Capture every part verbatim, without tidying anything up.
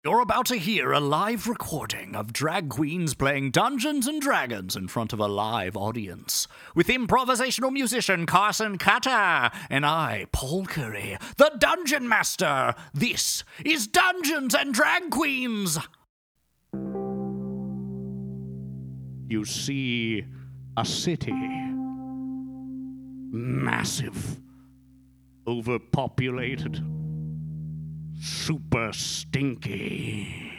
You're about to hear a live recording of drag queens playing Dungeons and Dragons in front of a live audience, with improvisational musician Carson Cutter and I, Paul Curry, the Dungeon Master. This is Dungeons and Drag Queens. You see a city, massive, overpopulated, super stinky.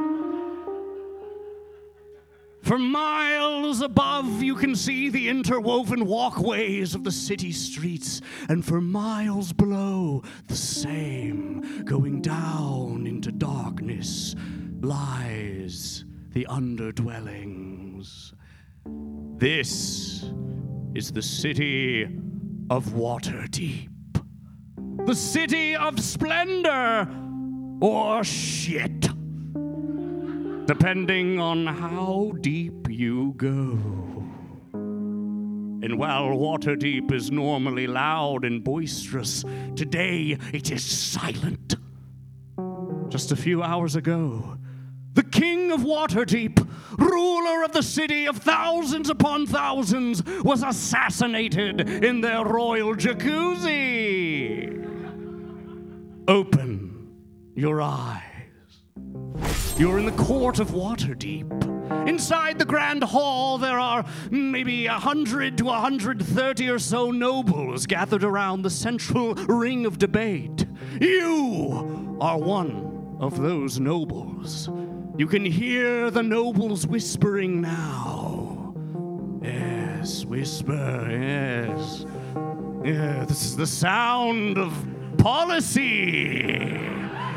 For miles above, you can see the interwoven walkways of the city streets, and for miles below, the same. Going down into darkness lies the underdwellings. This is the city of Waterdeep. The city of splendor, or shit, depending on how deep you go. And while Waterdeep is normally loud and boisterous, today it is silent. Just a few hours ago, the king of Waterdeep, ruler of the city of thousands upon thousands, was assassinated in their royal jacuzzi. Open your eyes. You're in the court of Waterdeep. Inside the grand hall, there are maybe a hundred to a hundred thirty or so nobles gathered around the central ring of debate. You are one of those nobles. You can hear the nobles whispering now. Yes, whisper, yes. Yeah, this is the sound of policy.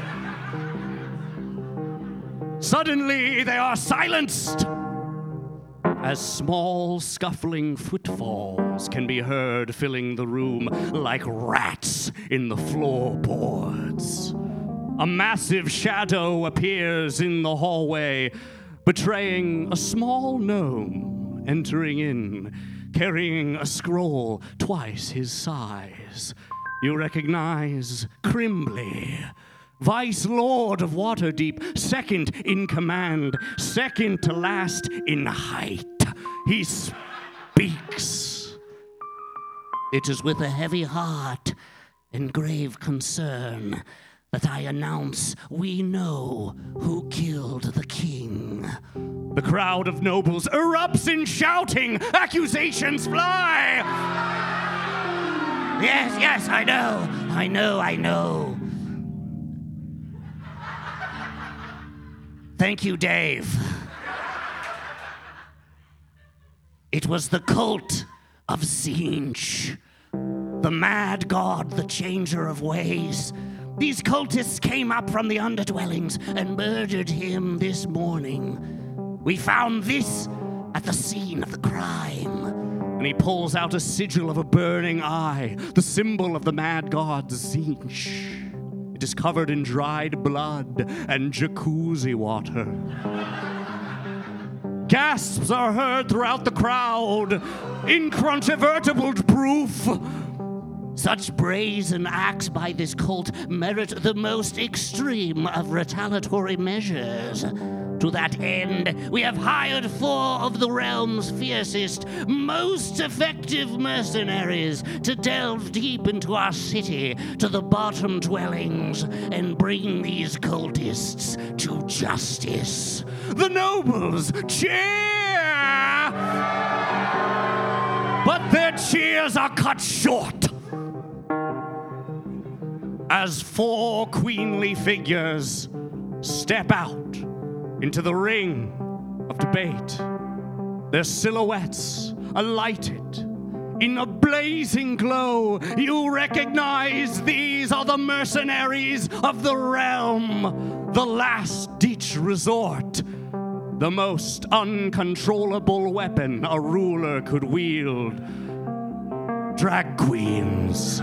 Suddenly, they are silenced as small, scuffling footfalls can be heard filling the room like rats in the floorboards. A massive shadow appears in the hallway, betraying a small gnome entering in, carrying a scroll twice his size. You recognize Crimbley, Vice Lord of Waterdeep, second in command, second to last in height. He speaks. It is with a heavy heart and grave concern that I announce we know who killed the king. The crowd of nobles erupts in shouting. Accusations fly. Yes, yes, I know. I know, I know. Thank you, Dave. It was the cult of Tzeentch, the mad god, the changer of ways. These cultists came up from the underdwellings and murdered him this morning. We found this at the scene of the crime. And he pulls out a sigil of a burning eye, the symbol of the mad god Tzeentch. It is covered in dried blood and jacuzzi water. Gasps are heard throughout the crowd. Incontrovertible proof. Such brazen acts by this cult merit the most extreme of retaliatory measures. To that end, we have hired four of the realm's fiercest, most effective mercenaries to delve deep into our city, to the bottom dwellings, and bring these cultists to justice. The nobles cheer! But their cheers are cut short as four queenly figures step out into the ring of debate. Their silhouettes are lighted in a blazing glow. You recognize these are the mercenaries of the realm, the last-ditch resort, the most uncontrollable weapon a ruler could wield. Drag queens.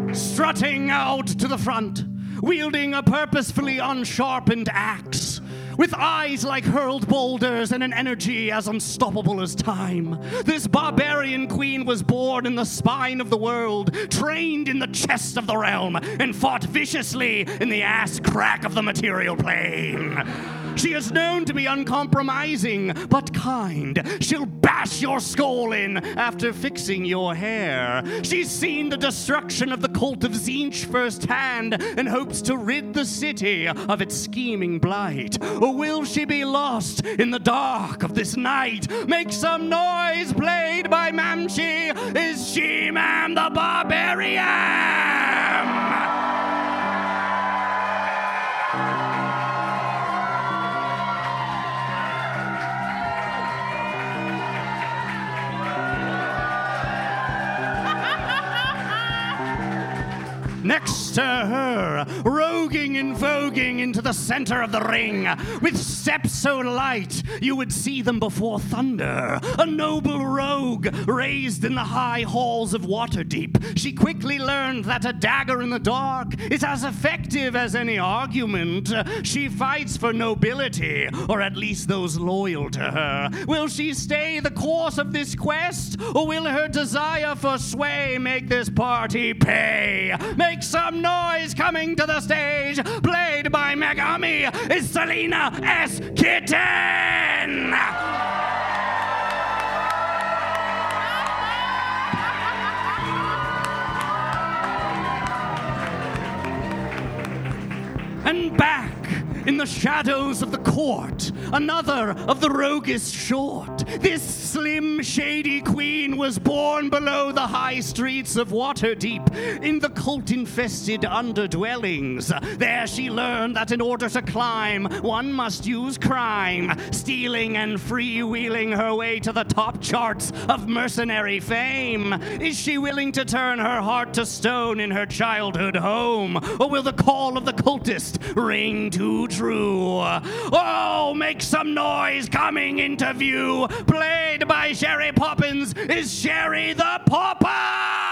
Strutting out to the front, wielding a purposefully unsharpened axe, with eyes like hurled boulders and an energy as unstoppable as time. This barbarian queen was born in the spine of the world, trained in the chest of the realm, and fought viciously in the ass crack of the material plane. She is known to be uncompromising, but kind. She'll bash your skull in after fixing your hair. She's seen the destruction of the cult of Tzeentch firsthand and hopes to rid the city of its scheming blight. Or will she be lost in the dark of this night? Make some noise, played by Mamshi. Is she, ma'am, the barbarian? Next to her, roguing and voguing into the center of the ring, with steps so light you would see them before thunder, a noble rogue raised in the high halls of Waterdeep. She quickly learned that a dagger in the dark is as effective as any argument. She fights for nobility, or at least those loyal to her. Will she stay the course of this quest, or will her desire for sway make this party pay? Make some noise coming to the stage, played by Megami, is Selena S. Kitten! And back in the shadows of the court, another of the roguish sort. This slim, shady queen was born below the high streets of Waterdeep, in the cult-infested underdwellings. There she learned that in order to climb, one must use crime, stealing and freewheeling her way to the top charts of mercenary fame. Is she willing to turn her heart to stone in her childhood home, or will the call of the cultist ring too true? Oh, make some noise coming into view. Played by Sherry Poppins is Sherry the Popper!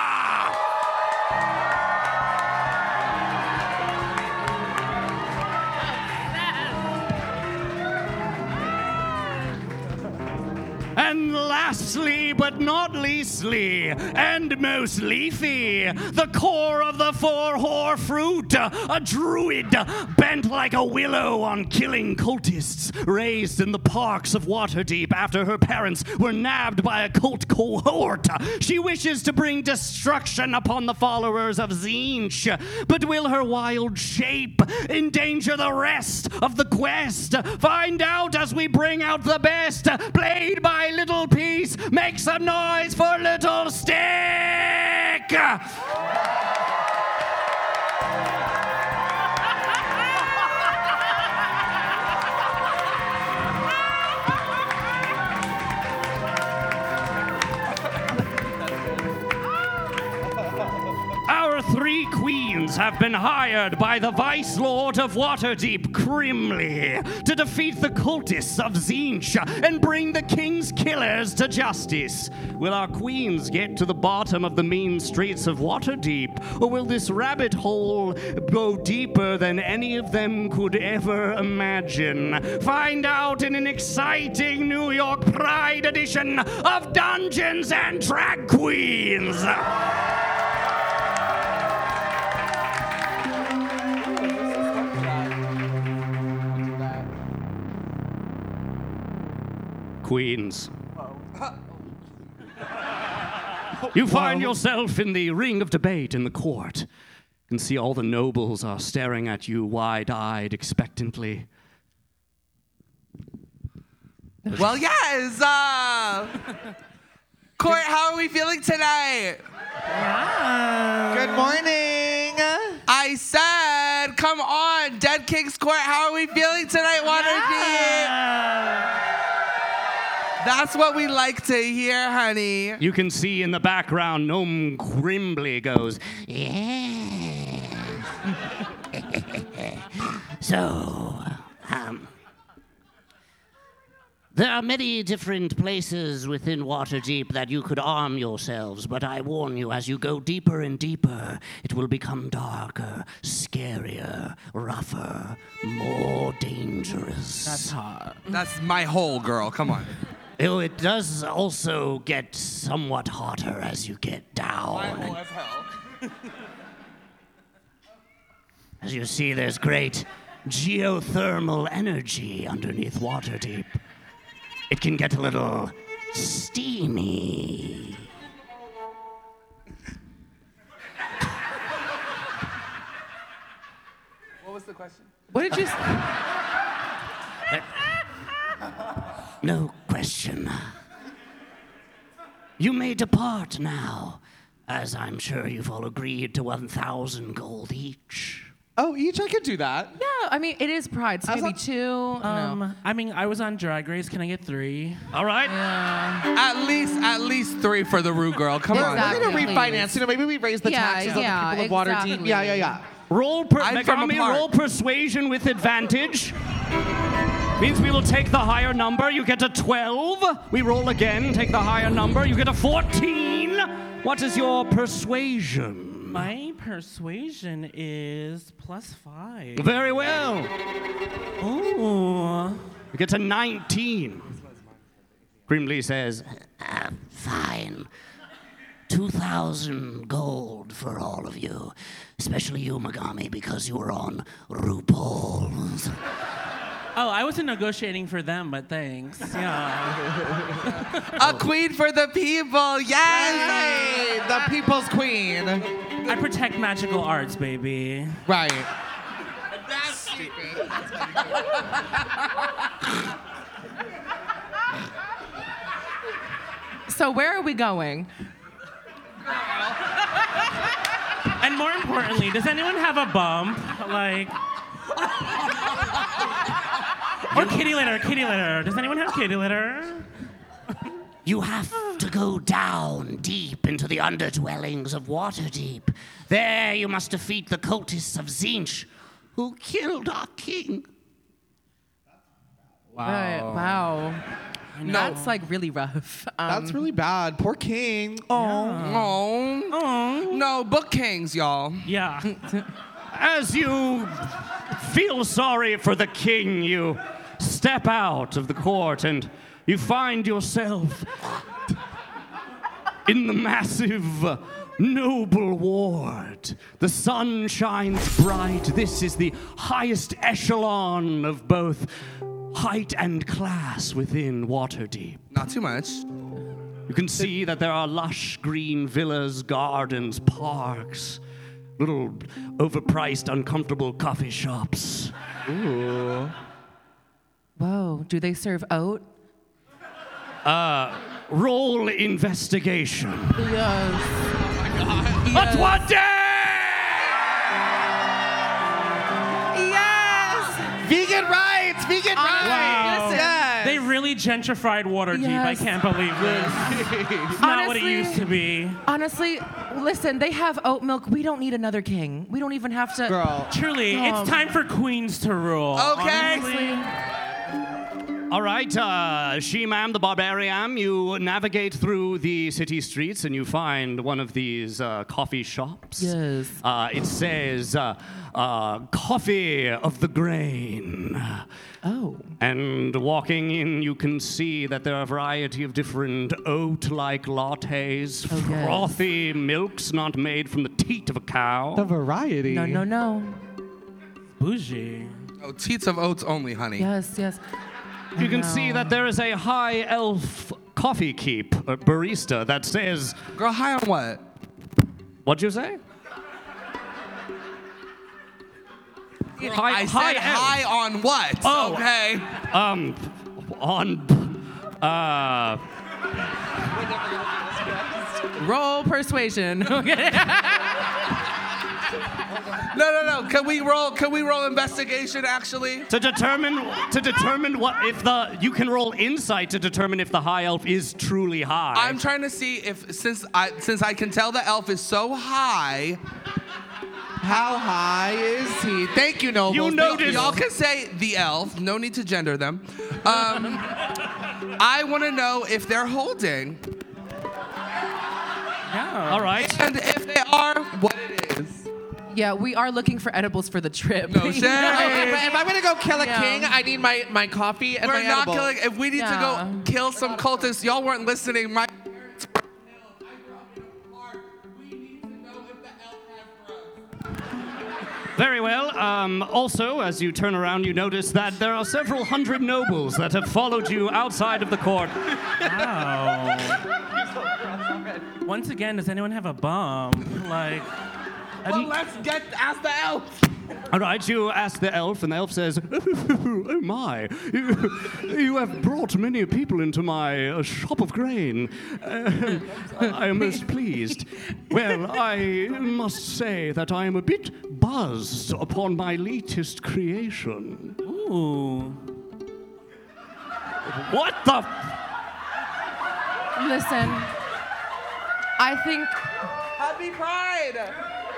And lastly, but not leastly, and most leafy, the core of the four-whore fruit, a druid bent like a willow on killing cultists, raised in the parks of Waterdeep after her parents were nabbed by a cult cohort. She wishes to bring destruction upon the followers of Tzeentch, but will her wild shape endanger the rest of the quest? Find out as we bring out the best, played by Little Peace. Make some noise for Little Stick! Our three queens have been hired by the Vice Lord of Waterdeep, Crimley, to defeat the cultists of Tzeentch and bring the king's killers to justice. Will our queens get to the bottom of the mean streets of Waterdeep, or will this rabbit hole go deeper than any of them could ever imagine? Find out in an exciting New York Pride edition of Dungeons and Drag Queens. Queens. You find yourself in the ring of debate in the court. You can see all the nobles are staring at you wide-eyed, expectantly. Well, yes. Uh, court, how are we feeling tonight? Yeah. Good morning. I said, come on, Dead King's Court, how are we feeling tonight, Waterdeep? Yeah. That's what we like to hear, honey. You can see in the background, Gnome Grimbley goes, yeah. So, um, There are many different places within Waterdeep that you could arm yourselves, but I warn you, as you go deeper and deeper, it will become darker, scarier, rougher, more dangerous. That's hot. That's my hole, girl. Come on. Oh, it does also get somewhat hotter as you get down. as hell. As you see, there's great geothermal energy underneath Waterdeep. It can get a little steamy. What was the question? What did you say? No question. You may depart now, as I'm sure you've all agreed to one thousand gold each. Oh, each I could do that. Yeah, I mean, it is Pride, so I was maybe on- two. Um, no. I mean, I was on Drag Race. Can I get three? All right. Yeah. At least, at least three for the Rue girl. Come on. Exactly. We're gonna refinance. You know, maybe we raise the Yeah, taxes yeah, on the people of Waterdeep. exactly. Yeah, yeah, yeah. Roll, per- I'm from a Megami, park. roll persuasion with advantage. Means we will take the higher number. You get a twelve. We roll again, take the higher number. You get a fourteen. What is your persuasion? My persuasion is plus five. Very well. Ooh. You get a nineteen. Grimly says, uh, fine. two thousand gold for all of you. Especially you, Megami, because you were on RuPaul's. Oh, I wasn't negotiating for them, but thanks. Yeah. A queen for the people. Yes. Hey, the people's queen. I protect magical arts, baby. Right. That's stupid. So where are we going? And more importantly, does anyone have a bump? Like. Or kitty litter, kitty litter. Does anyone have kitty litter? You have to go down deep into the underdwellings of Waterdeep. There you must defeat the cultists of Zinch, who killed our king. Right, wow. No. That's like really rough. Um, That's really bad. Poor king. Oh. Oh. Oh. No, book kings, y'all. Yeah. As you feel sorry for the king, you step out of the court and you find yourself in the massive, noble ward. The sun shines bright. This is the highest echelon of both height and class within Waterdeep. Not too much. You can see that there are lush green villas, gardens, parks, little overpriced, uncomfortable coffee shops. Ooh. Whoa, do they serve oat? Roll investigation. Yes. But what day? Yes! Vegan rights! Vegan rights! Wow. Listen. Yes. They really gentrified Waterdeep. I Yes. can't believe this. It's not what it Honestly- used to be. Honestly, listen, they have oat milk. We don't need another king. We don't even have to. Girl. Truly, Um, it's time for queens to rule. Okay. Honestly. All right, uh, She-Mam the Barbarian, you navigate through the city streets and you find one of these uh, coffee shops. Yes. Uh, it says, uh, uh, Coffee of the Grain. Oh. And walking in, you can see that there are a variety of different oat-like lattes, Oh, yes. frothy milks not made from the teat of a cow. The variety. No, no, no. Bougie. Oh, teats of oats only, honey. Yes, yes. You can know. see that there is a high elf coffee keep, a barista, that says, Girl, high on what? what'd you say? High- I high said elf. high on what? Oh. Okay. Um, on, uh, Roll persuasion. No, no, no. Can we roll? Can we roll investigation? Actually. to determine to determine what if the you can roll insight to determine if the high elf is truly high. I'm trying to see if since I since I can tell the elf is so high. How high is he? Thank you, Nobles. You Thank noticed- Y'all can say the elf. No need to gender them. Um, I want to know if they're holding. Yeah. All right. And if they are, what it is. Yeah, we are looking for edibles for the trip. No You shade. know? Okay, but if I'm gonna go kill a Yeah. king, I need my, my coffee and We're my not edible. killing. If we need Yeah. to go kill some cultists, y'all weren't listening. My parents were killed. I grew up in a park. We need to know if the elf has drugs. Very well. Um, also, as you turn around, you notice that there are several hundred nobles that have followed you outside of the court. Wow. Once again, does anyone have a bump? Like, Well, let's get ask the elf. All right, you ask the elf, and the elf says, "Oh my, you, you have brought many people into my uh, shop of grain. Uh, I am most pleased. Well, I must say that I am a bit buzzed upon my latest creation." ooh. What the? Listen, I think Happy Pride.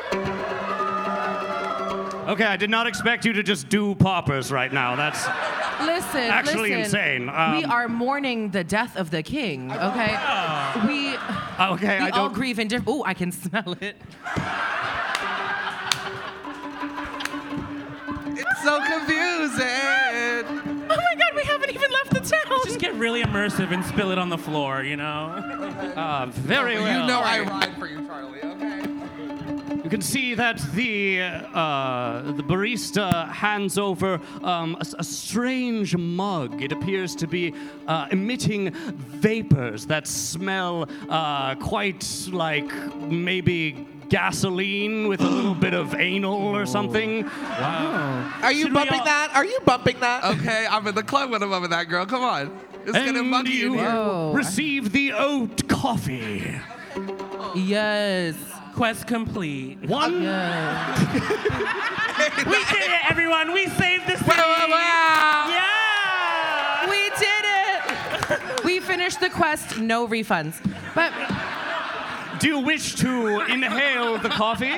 Okay, I did not expect you to just do poppers right now. That's listen, actually listen. insane. we Um, are mourning the death of the king. Okay, we okay. we I all don't. grieve in different. Oh, I can smell it. It's so confusing. Oh my God, we haven't even left the town. Just get really immersive and spill it on the floor, you know? Uh, very well. You know I ride for you, Charlie. Okay. You can see that the uh, the barista hands over um, a, s- a strange mug. It appears to be uh, emitting vapors that smell uh, quite like maybe gasoline with a little bit of anal or something. Wow. Are you Should we bumping all- that? Are you bumping that? Okay, I'm in the club when I'm over that girl. Come on. It's And gonna muggy you in here. Whoa. receive the oat coffee. Yes. Quest complete. One. Yes. We did it, everyone. We saved the city. Wow, wow. Yeah. We did it. We finished the quest. No refunds. But Do you wish to inhale the coffee?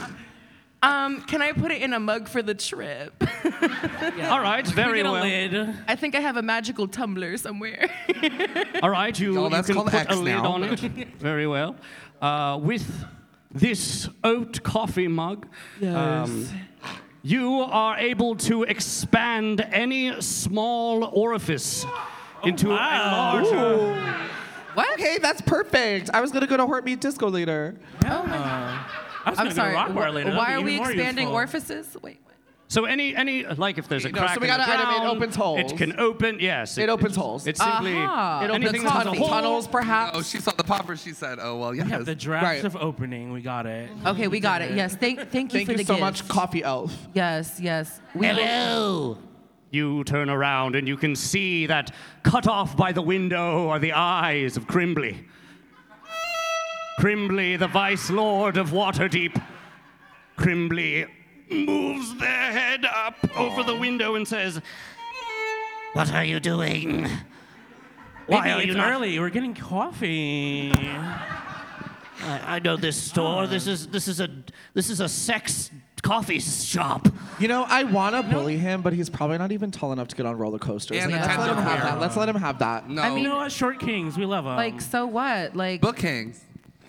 um, can I put it in a mug for the trip? All right, We very get a well. lid. I think I have a magical tumbler somewhere. All right, you, No, you that's can called put X a lid now. on it. Very well. Uh, with this oat coffee mug, um, you are able to expand any small orifice into wow. a larger. What? Okay, that's perfect. I was gonna go to Hort Meat Disco later. I was I'm gonna sorry. go to Rock Bar wh- later. Why That'd are be we even more expanding useful. orifices? Wait. So any any like if there's a No, crack so we in the got an item, it ground, opens holes. It can open. Yes, It opens holes. It's simply Aha. It opens anything that has a tunnels, hole. tunnels, perhaps. Oh, she saw the popper. She said, "Oh well, yes." We have the draft Right. of opening. We got it. Okay, we got it. Yes. Thank, thank you Thank for you the so gift. much, Coffee Elf. Yes, yes. We Hello. You turn around and you can see that cut off by the window are the eyes of Crimbley. Crimbley, the Vice Lord of Waterdeep. Crimbley moves their head up over the window and says, "What are you doing? Why Baby, are it's you not?" early. We're getting coffee. I, I know this store. This is this is a this is a sex coffee shop. You know, I want to bully him, but he's probably not even tall enough to get on roller coasters. And Like, the let's let him tender have hair. that. Let's let him have that. No. I mean- You know what? Short kings. We love them. like, so what? Like, Book Kings.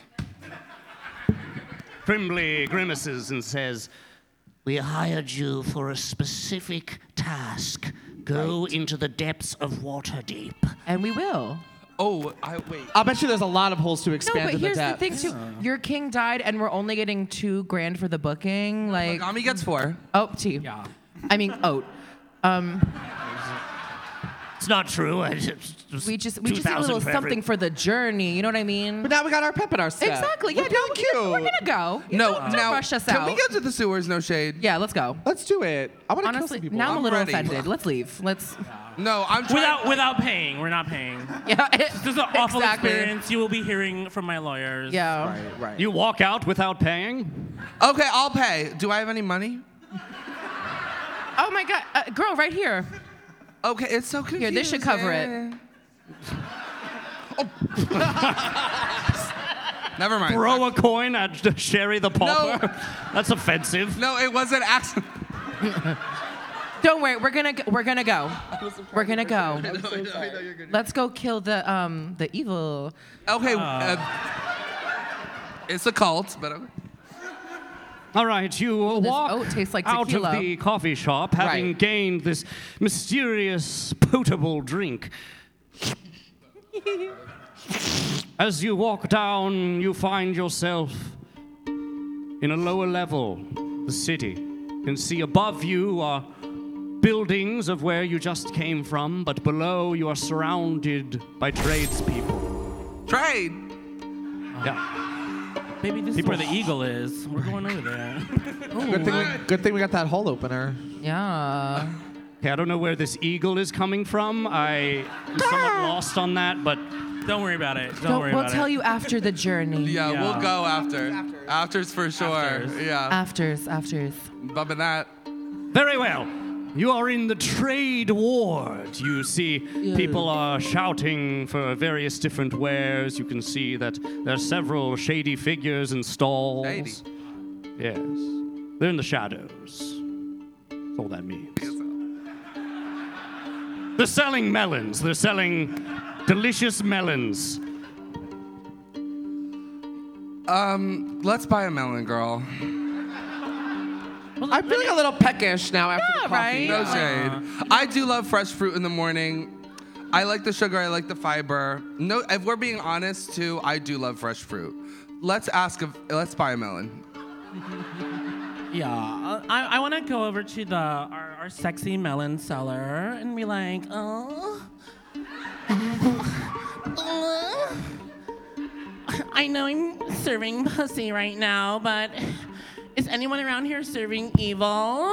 Crimbley grimaces and says, "We hired you for a specific task. Go into the depths of Waterdeep." and we will. Oh, I wait. I'll bet you there's a lot of holes to No, expand but in here's the the depth. thing too. Your king died, and we're only getting two grand for the booking. Like, Megami gets four. oh, tea. yeah. I mean, oat. Um, It's not true. I just, we just we just need a little something for the journey. You know what I mean? But now we got our pep in our step. Exactly. Yeah. We're No, cute. we're gonna go. You No, don't, don't now rush us can out. we go to the sewers? No shade. Yeah, let's go. Let's do it. I want to kill Honestly, some people. now I'm a I'm little ready. offended. Let's leave. Let's. No, I'm trying. Without without paying. We're not paying. Yeah. This is an awful exactly. experience. You will be hearing from my lawyers. Yeah. Right, right. You walk out without paying? Okay, I'll pay. Do I have any money? Oh my God, uh, girl, right here. Okay, it's so confusing. Here, this should cover it. Never mind. Throw a coin at Sherry the pauper? That's offensive. No, it wasn't accident. Don't worry, we're gonna go, we're gonna go. We're gonna go. Let's go kill the um the evil. Okay. Uh, it's a cult, but okay. All right, you walk oat tastes like out tequila. of the coffee shop, having Right. gained this mysterious potable drink. As you walk down, you find yourself in a lower level, the city. You can see above you are buildings of where you just came from, but below you are surrounded by tradespeople. Trade. Yeah. Baby, this People- is where the eagle is. We're going over there. Good thing, we, good thing we got that hole opener. Yeah. Okay, I don't know where this eagle is coming from. I am somewhat lost on that, but Don't worry about it. Don't, Don't- worry we'll about tell it. you after the journey. Yeah, Yeah. we'll go after. Afters for sure. Afters. Yeah. Afters, afters. Bumping that. very well. You are in the trade ward. You see people are shouting for various different wares. You can see that there are several shady figures in stalls. Shady. Yes. They're in the shadows. That's all that means. They're selling melons. They're selling delicious melons. Um, let's buy a melon, girl. I'm feeling a little peckish now after Yeah, the coffee. right? No Uh-huh. shade. I do love fresh fruit in the morning. I like the sugar. I like the fiber. No, if we're being honest too, I do love fresh fruit. Let's ask if let's buy a melon. Yeah, uh, I, I want to go over to the our, our sexy melon seller and be like, oh, uh, I know I'm serving pussy right now, but is anyone around here serving evil?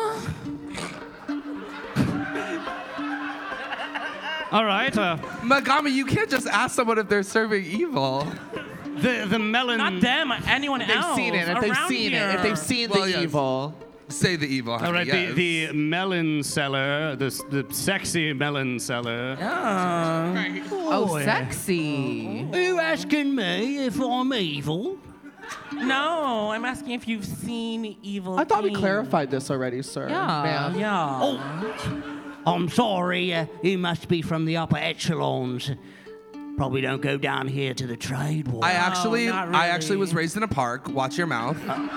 All right. Uh, Megami, you can't just ask someone if they're serving evil. the the melon. Not them, anyone They've else. seen it. If they've around seen here. it. If they've seen Well, the yes. evil. Say the evil. Honey, All right. yes. The the melon seller. The s- the sexy melon seller. Yeah. Oh, sexy. Are you asking me if I'm evil? No, I'm asking if you've seen evil. I thought we Queen. clarified this already, sir. Yeah. Ma'am. Yeah. Oh, I'm sorry. Uh, you must be from the upper echelons. Probably don't go down here to the trade war. I actually, not I actually really. was raised in a park. Watch your mouth.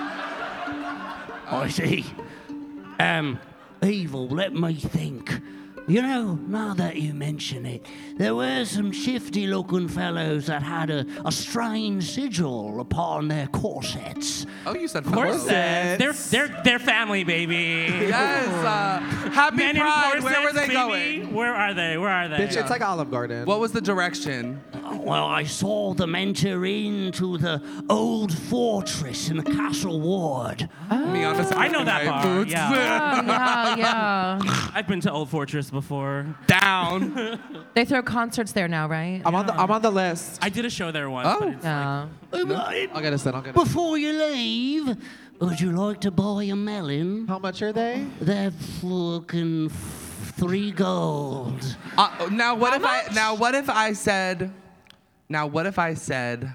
I see. Um, evil. Let me think. You know, now that you mention it, there were some shifty-looking fellows that had a, a strange sigil upon their corsets. Oh, you said Corsets. fellows. They're they're they're family, baby. Yes. Uh, happy Men in Pride. Where were corsets, they baby. going? Where are they? Where are they? Bitch, it's like Olive Garden. What was the direction? Well, I saw them enter into the old fortress in the castle ward. Me on the I know that right bar. boots. Yeah, Oh, yeah, yeah. I've been to Old Fortress before. Down. They throw concerts there now, right? I'm on the I'm on the list. I did a show there once. Oh. But it's Yeah. I'll get us in. I'll get us. Before you leave, would you like to buy a melon? How much are they? They're fucking f- three gold. Uh, now what if I? Now what if I said? Now what if I said?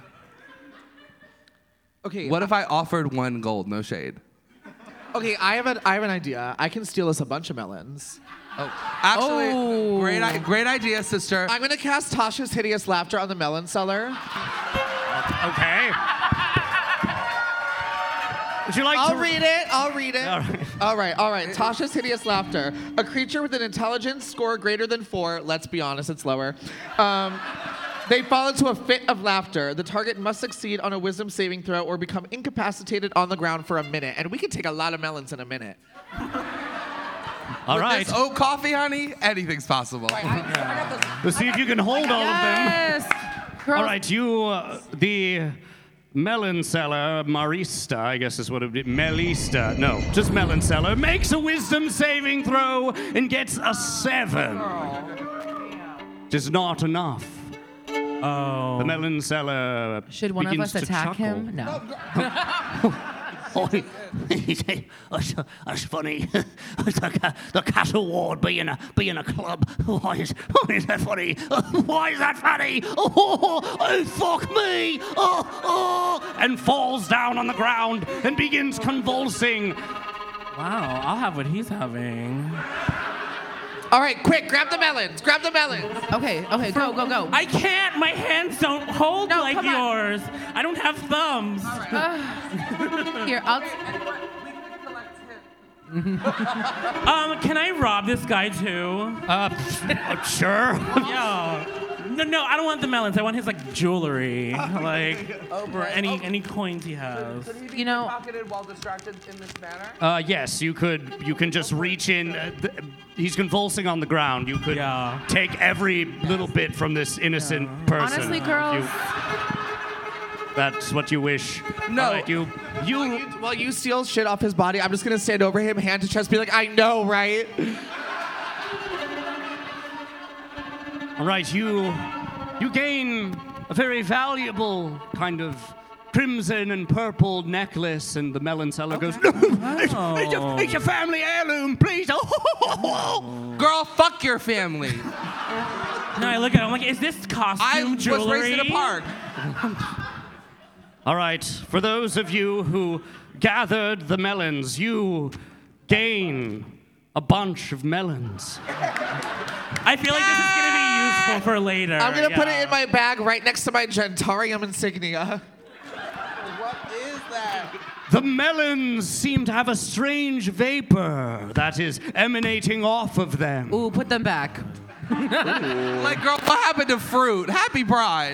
Okay. What if I offered one gold? No shade. Okay, I have an I have an idea. I can steal us a bunch of melons. Oh, actually, Oh. great, i- great idea, sister. I'm gonna cast Tasha's hideous laughter on the melon seller. Okay. Would you like I'll to read it. I'll read it. All right. All right, all right. Tasha's hideous laughter. A creature with an intelligence score greater than four. Let's be honest, it's lower. Um, they fall into a fit of laughter. The target must succeed on a wisdom saving throw or become incapacitated on the ground for a minute. And we can take a lot of melons in a minute. All With right. this oat coffee, honey, anything's possible. Let's see if you can hold all of them. Yes. Girls, All right, you, uh, the melon seller, Marista, I guess is what it would be. Melista, no, just melon seller, makes a wisdom saving throw and gets a seven. Which is not enough. Oh. The melon seller Should one of begins us to attack chuckle. him? No. Oh, that's, that's funny. the, ca- the castle ward being a being a club. Why is why is that funny? Why is that funny? Oh, oh fuck me! Oh, oh, and falls down on the ground and begins convulsing. Wow, I'll have what he's having. All right, quick, grab the melons. Grab the melons. Okay, okay, go, go, go. I can't. My hands don't hold No, like come on. yours. I don't have thumbs. Here, I'll. Um, can I rob this guy too? Uh, sure. Yeah. No, no, I don't want the melons. I want his like jewelry, like or any any coins he has. You know- pocketed while distracted in this manner. Uh, yes, you could. You can just reach in. Uh, th- he's convulsing on the ground. You could Yeah. take every little bit from this innocent person. Honestly, if girls. you- that's what you wish. No. All right, you. You. While you, while you steal shit off his body, I'm just gonna stand over him, hand to chest, be like, I know, right? All right, you. You gain a very valuable kind of crimson and purple necklace, and the melon seller goes, no, it's, it's, a, it's a family heirloom, please. Girl, fuck your family. No, I look at him I'm like, is this costume I was jewelry? raised in a park. All right, for those of you who gathered the melons, you gain a bunch of melons. I feel like this is gonna be useful for later. I'm gonna put it yeah. in my bag right next to my Gentarium insignia. The melons seem to have a strange vapor that is emanating off of them. Ooh, put them back. Like, girl, what happened to fruit? Happy Pride.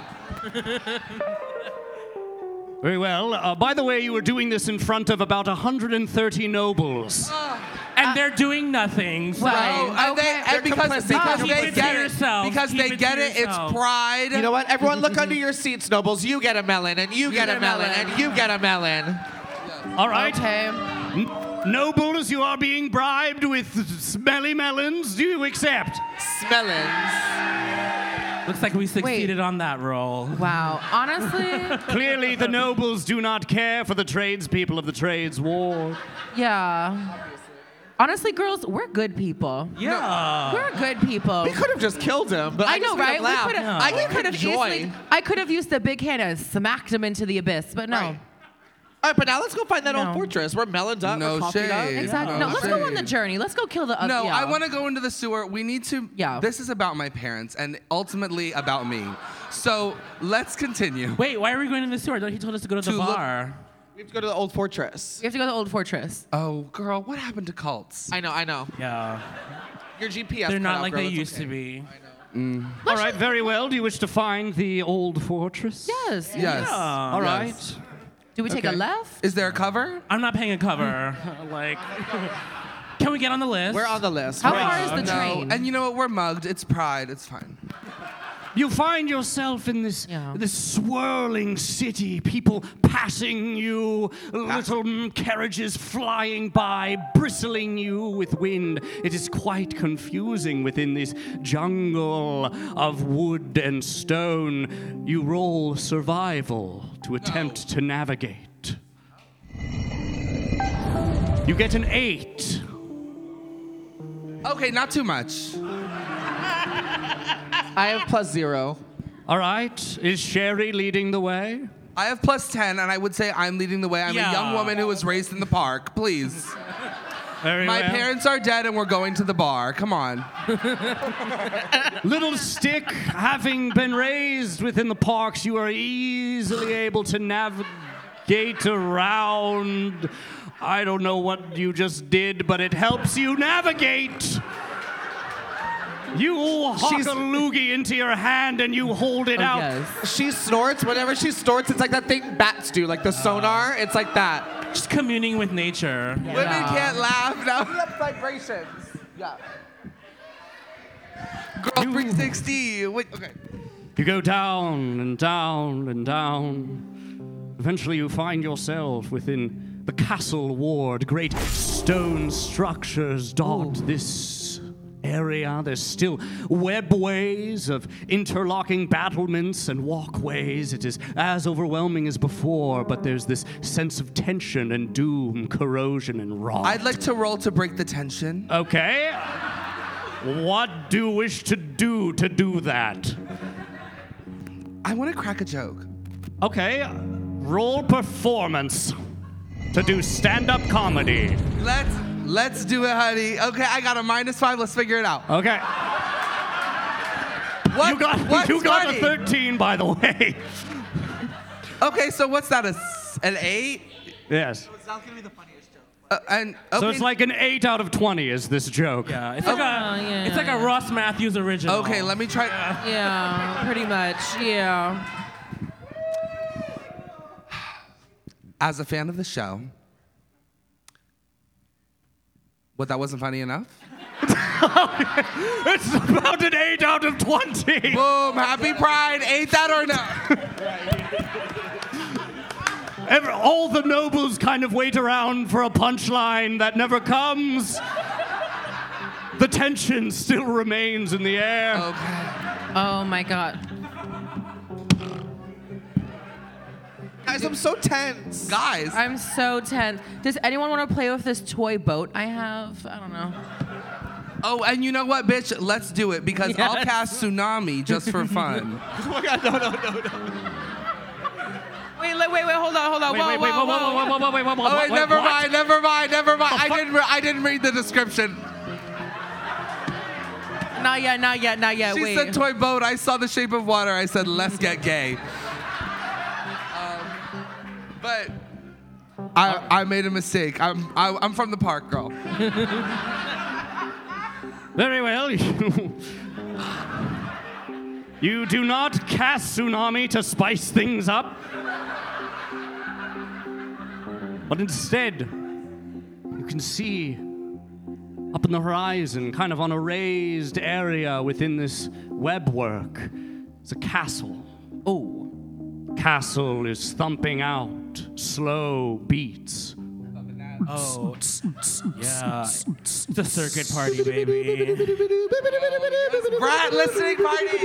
Very well. Uh, by the way, you were doing this in front of about one hundred thirty nobles. And they're doing nothing. So Right. Oh, and, Okay. they, and They're because, complicit. because Keep they it to get it, yourself. because Keep they it to get it, yourself. it's pride. You know what? Everyone look under your seats, nobles. You get a melon, and you, get, get a a melon, melon. and you get a melon. All right. Okay. N- nobles, you are being bribed with smelly melons. Do you accept? Smellins. Looks like we succeeded on that roll. Wow. Honestly, Clearly, the nobles do not care for the tradespeople of the trades war. yeah. Honestly, girls, we're good people. Yeah. We're good people. We could have just killed him, but I, I know, just made right? him We laugh. could have. I We gave could him have joy. easily. I could have used the big hand and smacked him into the abyss, but no. Right. All right, but now let's go find that No. old fortress. We're meloned up. No we're coffeeed up. shade. Exactly. No No, let's go on the shade. journey. Let's go kill the. Uh, No, yeah. I want to go into the sewer. We need to. Yeah. This is about my parents and ultimately about me. So let's continue. Wait, why are we going to the sewer? He told us to go to the To look- bar. We have to go to the old fortress. We have to go to the old fortress. Oh, girl, what happened to cults? I know, I know. Yeah. Your G P S. They're cut not out, like girl. they It's used okay. to be. All right, very well. Do you wish to find the old fortress? Yes. Yes. All right. Yes. Do we take a Okay. left? Is there a cover? I'm not paying a cover. like, can we get on the list? We're on the list. How We're far on is the No. train? And you know what? We're mugged. It's pride. It's fine. You find yourself in this Yeah. this swirling city, people passing you, little mm, carriages flying by, bristling you with wind. It is quite confusing within this jungle of wood and stone. You roll survival to attempt to navigate. You get an eight. Okay, not too much. I have plus zero. All right. Is Sherry leading the way? I have plus ten, and I would say I'm leading the way. I'm Yeah. a young woman who was raised in the park. Please. Very My well. parents are dead, and we're going to the bar. Come on. Little Stick, having been raised within the parks, you are easily able to navigate around. I don't know what you just did, but it helps you navigate. You hawk She's- a loogie into your hand and you hold it Oh, out. yes. She snorts. Whenever she snorts, it's like that thing bats do, like the sonar. It's like that. Just communing with nature. Women can't laugh now. Vibrations. Yeah. Girl, three sixty. Wait, okay. You go down and down and down. Eventually, you find yourself within the castle ward. Great stone structures dot this area. There's still webways of interlocking battlements and walkways. It is as overwhelming as before, but there's this sense of tension and doom, corrosion and rot. I'd like to roll to break the tension. Okay. What do you wish to do to do that? I want to crack a joke. Okay, roll performance to do stand-up comedy. Let's. Let's do it, honey. Okay, I got a minus five. Let's figure it out. Okay. What, You got what's you got funny? a thirteen, by the way. Okay, so what's that? A, s- an eight? Yes. Uh, and okay. So it's like an eight out of twenty is this joke. Yeah, it's like Oh, a yeah. it's like a Ross Matthews original. Okay, let me try. Yeah, pretty much. Yeah. As a fan of the show, what, that wasn't funny enough? It's about an eight out of twenty. Boom! Happy Pride. Ain't that or no? Every, all the nobles kind of wait around for a punchline that never comes. The tension still remains in the air. Okay. Oh my God. Guys, I'm so tense. Guys, I'm so tense. Does anyone want to play with this toy boat I have? I don't know. oh, and you know what, bitch? Let's do it because I'll Yes. cast Tsunami just for fun. Oh my God, no, no, no, no. Wait, wait, wait, wait, hold on, hold on. Wait, whoa, wait, wait, whoa, whoa, whoa, whoa, whoa, whoa, wait, whoa, whoa, Oh wait, wait, never what? mind, never mind, never mind. I fuck? didn't, re- I didn't read the description. Not yet, not yet, not yet. She wait. said toy boat. I saw The Shape of Water. I said, let's get gay. um, but I, I made a mistake. I'm, I, I'm from the park, girl. Very well. You, you do not cast Tsunami to spice things up, but instead, you can see up in the horizon, kind of on a raised area within this webwork, it's a castle. Oh. Castle is thumping out slow beats. Oh, yeah. It's a circuit party, baby. Brat listening party.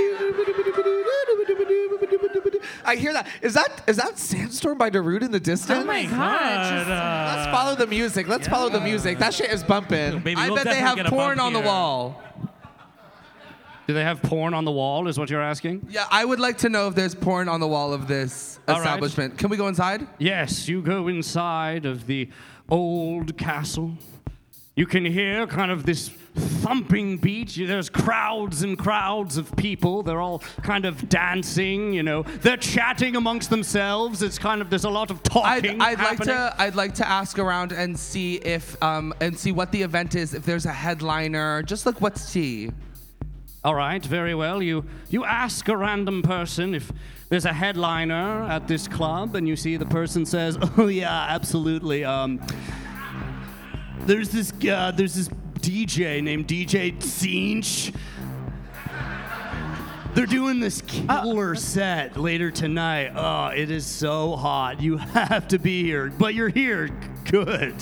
I hear that. Is that is that Sandstorm by Darude in the distance? Oh my God. God, uh, Let's follow the music. Let's follow the music. That shit is bumping. baby, I we'll bet they definitely have get a porn bump on the here. wall. Do they have porn on the wall, is what you're asking? Yeah, I would like to know if there's porn on the wall of this All right. establishment. Can we go inside? Yes, you go inside of the old castle. You can hear kind of this thumping beat. You- There's crowds and crowds of people. They're all kind of dancing, you know. They're chatting amongst themselves. It's kind of, there's a lot of I'd, talking I'd like happening. to I'd like to ask around and see if um and see what the event is. If there's a headliner, just like what's tea. All right, very well. You you ask a random person if there's a headliner at this club, and you see the person says, "Oh yeah, absolutely. Um, there's this uh, there's this D J named D J Tsinch. They're doing this killer set later tonight. Oh, it is so hot. You have to be here, but you're here. Good."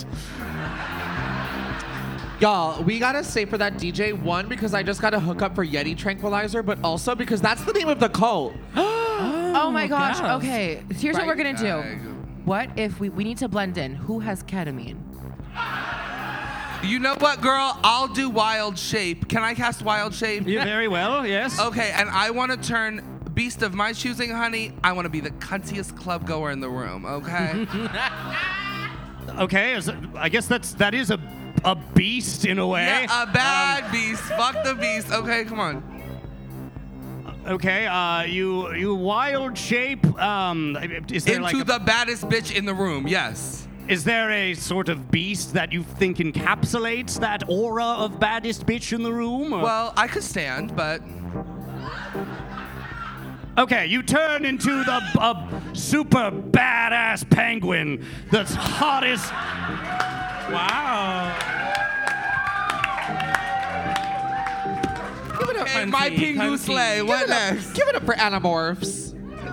Y'all, we gotta say for that D J, one, because I just got a hookup for Yeti tranquilizer, but also because that's the name of the cult. Oh my gosh. gosh. Okay, here's what Right. we're gonna do. What if we, we need to blend in? Who has ketamine? You know what, girl? I'll do Wild Shape. Can I cast Wild Shape? Yeah, very well. Yes. Okay, and I want to turn beast of my choosing, honey. I want to be the cuntiest club goer in the room. Okay. Okay. is- I guess that's that is a a beast in a way. Yeah, a bad beast. Fuck the beast. Okay, come on. Okay, uh, you you wild shape. Um, is there like Into a, the baddest bitch in the room. Yes. is there a sort of beast that you think encapsulates that aura of baddest bitch in the room? or- Well, I could stand, but okay, you turn into the uh, super badass penguin that's hottest. Wow. Give it up, hey, my Cunty, Pingu cunty. Slay. give What it up, next? give it up for Animorphs.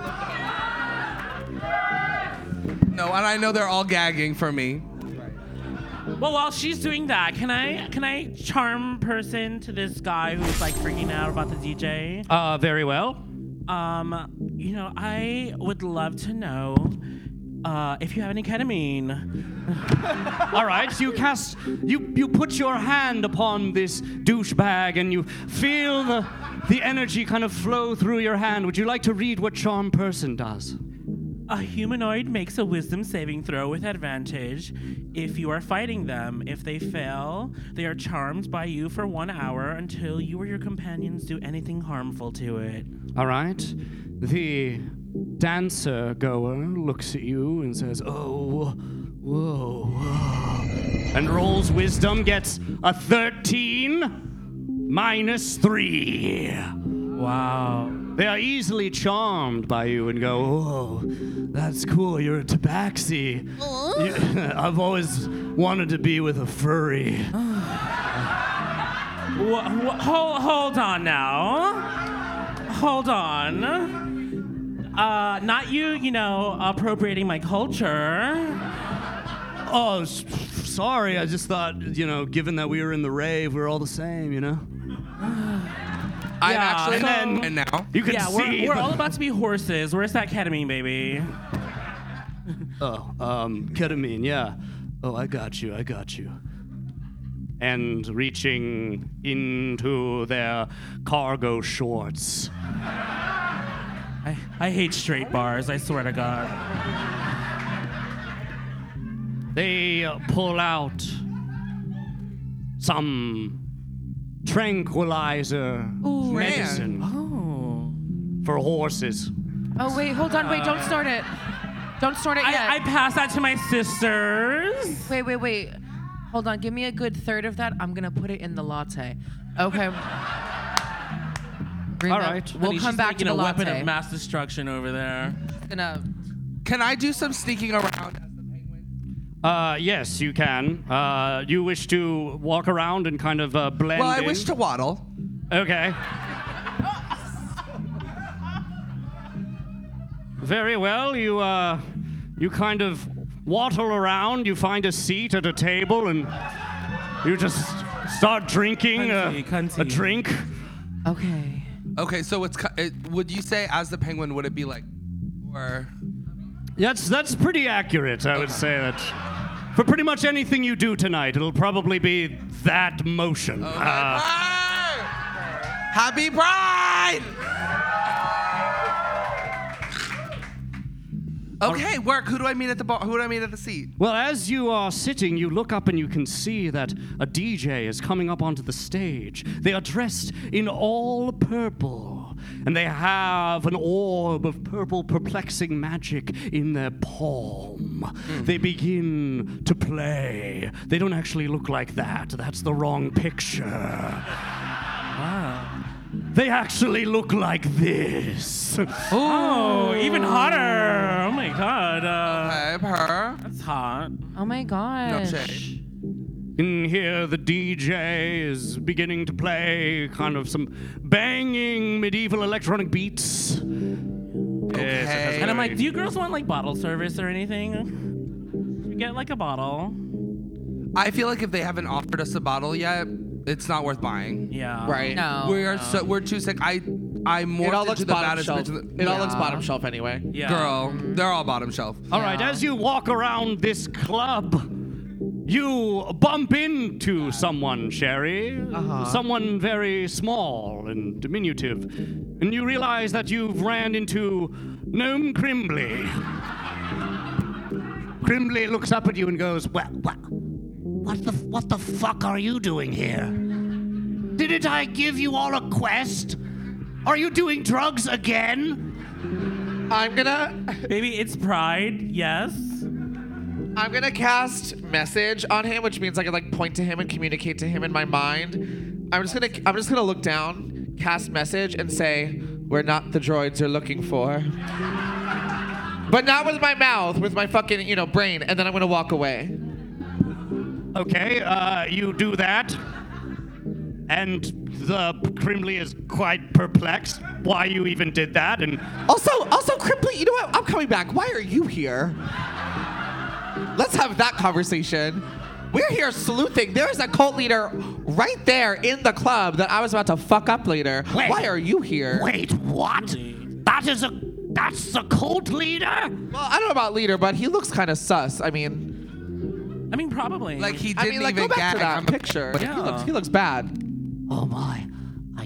No, and I know they're all gagging for me. Well, while she's doing that, can I can I charm person to this guy who's like freaking out about the D J? Uh, very well. Um, you know, I would love to know uh, if you have any ketamine. All right, so you cast, you you put your hand upon this douchebag, and you feel the the energy kind of flow through your hand. Would you like to read what charm person does? A humanoid makes a wisdom saving throw with advantage if you are fighting them. If they fail, they are charmed by you for one hour until you or your companions do anything harmful to it. All right. The dancer goer looks at you and says, "Oh, whoa, whoa," and rolls wisdom, gets a thirteen minus three. Wow. They are easily charmed by you and go, "Oh, that's cool. You're a tabaxi. You- I've always wanted to be with a furry." Wha wha- hold, hold on now. Hold on. Uh, not you, you know, appropriating my culture. Oh, s- sorry. I just thought, you know, given that we were in the rave, we're all the same, you know? I'm Yeah, actually so- and and now. You can Yeah, see. we're, we're the- all about to be horses. Where's that ketamine, baby? Oh, um, ketamine, yeah. Oh, I got you, I got you. And reaching into their cargo shorts. I, I hate straight bars, I swear to God. They uh, pull out some tranquilizer medicine Oh. for horses. Oh, wait, hold on. Wait, don't start it. Don't start it yet. I, I passed that to my sisters. Wait, wait, wait. Hold on. Give me a good third of that. I'm going to put it in the latte. Okay. Bring All that- right. We'll Honey, come she's back making to the a weapon latte. of mass destruction over there. Gonna... Can I do some sneaking around as the penguin? Uh, yes, you can. Uh, you wish to walk around and kind of uh, blend Well, I in? wish to waddle. Okay. Very well. You uh, you kind of waddle around. You find a seat at a table, and you just start drinking uh, Cunty, cunty. a drink. Okay. Okay, so it's cu- it, would you say as the penguin would it be like, or That's that's pretty accurate. I would say that for pretty much anything you do tonight, it'll probably be that motion. Uh, Pride! Happy Pride! Okay, work. Who do I meet at the bar? Who do I meet at the seat? Well, as you are sitting, you look up and you can see that a D J is coming up onto the stage. They are dressed in all purple, and they have an orb of purple, perplexing magic in their palm. They begin to play. They don't actually look like that. That's the wrong picture. They actually look like this. Oh, even hotter. Oh my God. Uh, Hey, her. That's hot. Oh my No gosh. shade. In here, the D J is beginning to play kind of some banging medieval electronic beats. Yes, it has Okay. And I'm very- like, do you girls want like bottle service or anything? You get like a bottle. I feel like if they haven't offered us a bottle yet, it's not worth buying. Yeah. Right. No. We are so we're too sick. I I'm more It all into looks the bottom baddest shelf. bitch in the- It all looks Yeah. bottom shelf anyway. Yeah. Girl, they're all bottom shelf. All right, as you walk around this club, you bump into someone, Sherry. Uh-huh. Someone very small and diminutive. And you realize that you've ran into Gnome Crimbley. Crimbley looks up at you and goes, "What, what, what the, what the fuck are you doing here? Didn't I give you all a quest? Are you doing drugs again?" I'm gonna Baby, it's pride. Yes. I'm gonna cast message on him, which means I can like point to him and communicate to him in my mind. I'm just gonna I'm just gonna look down, cast message, and say, "We're not the droids you're looking for." But not with my mouth, with my fucking, you know, brain, and then I'm gonna walk away. Okay, uh, you do that. And the Crimbley is quite perplexed why you even did that. And Also, also, Crimply, you know what? I'm coming back. Why are you here? Let's have that conversation. We're here sleuthing. There's a cult leader right there in the club that I was about to fuck up later. Wait. Why are you here? wait, what? That is a that's the cult leader? Well, I don't know about leader, but he looks kind of sus. I mean, I mean, probably. Like he I didn't mean, like even go back gag to that on the picture. Yeah. He looks he looks bad. Oh my, I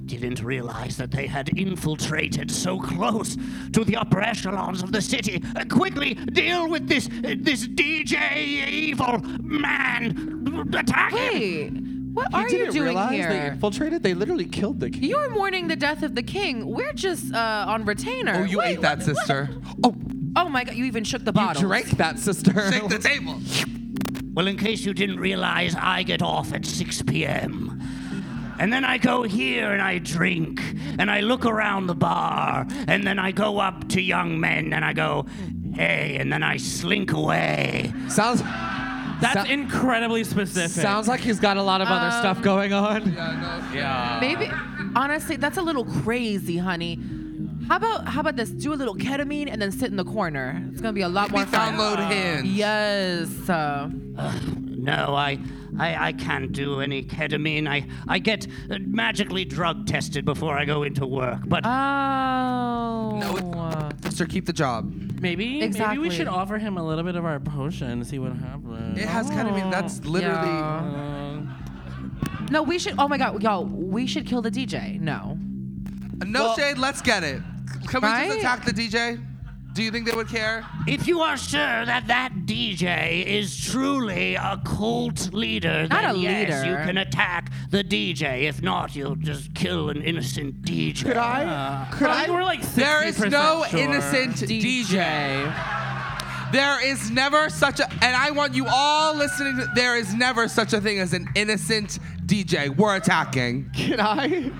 didn't realize that they had infiltrated so close to the upper echelons of the city. Uh, quickly, deal with this uh, this D J evil man. Attack him! Wait, what You are you didn't doing realize here? they infiltrated? They literally killed the king. You're mourning the death of the king. We're just uh, on retainer. Oh, you Wait, ate that, what- sister. Oh, Oh my god, you even shook the you bottle. drank that, sister. Shake the table. Well, in case you didn't realize, I get off at six p.m. And then I go here and I drink, and I look around the bar, and then I go up to young men and I go, hey, and then I slink away. Sounds That's So- incredibly specific. sounds like he's got a lot of other Um, stuff going on. yeah. Maybe, honestly, that's a little crazy, honey. How about how about this? Do a little ketamine and then sit in the corner. It's gonna be a lot more We fun. download Hinge. Yes. Uh, No, I, I, I can't do any ketamine. I, I get uh, magically drug tested before I go into work. But oh. No, Sister, keep the job. Maybe maybe Exactly. we should offer him a little bit of our potion and see what happens. It has ketamine. That's literally. Yeah. Uh, No, we should. Oh my god, y'all, we should kill the D J. No. No Well- shade. Let's get it. Can we Right? just attack the D J? Do you think they would care? if you are sure that that D J is truly a cult leader, Not then a yes, leader. you can attack the D J. If not, you'll just kill an innocent D J. Could I? Could I think I? we're like There is sixty percent no sure. innocent D J. There is never such a, and I want you all listening to, there is never such a thing as an innocent D J. We're attacking. Can I?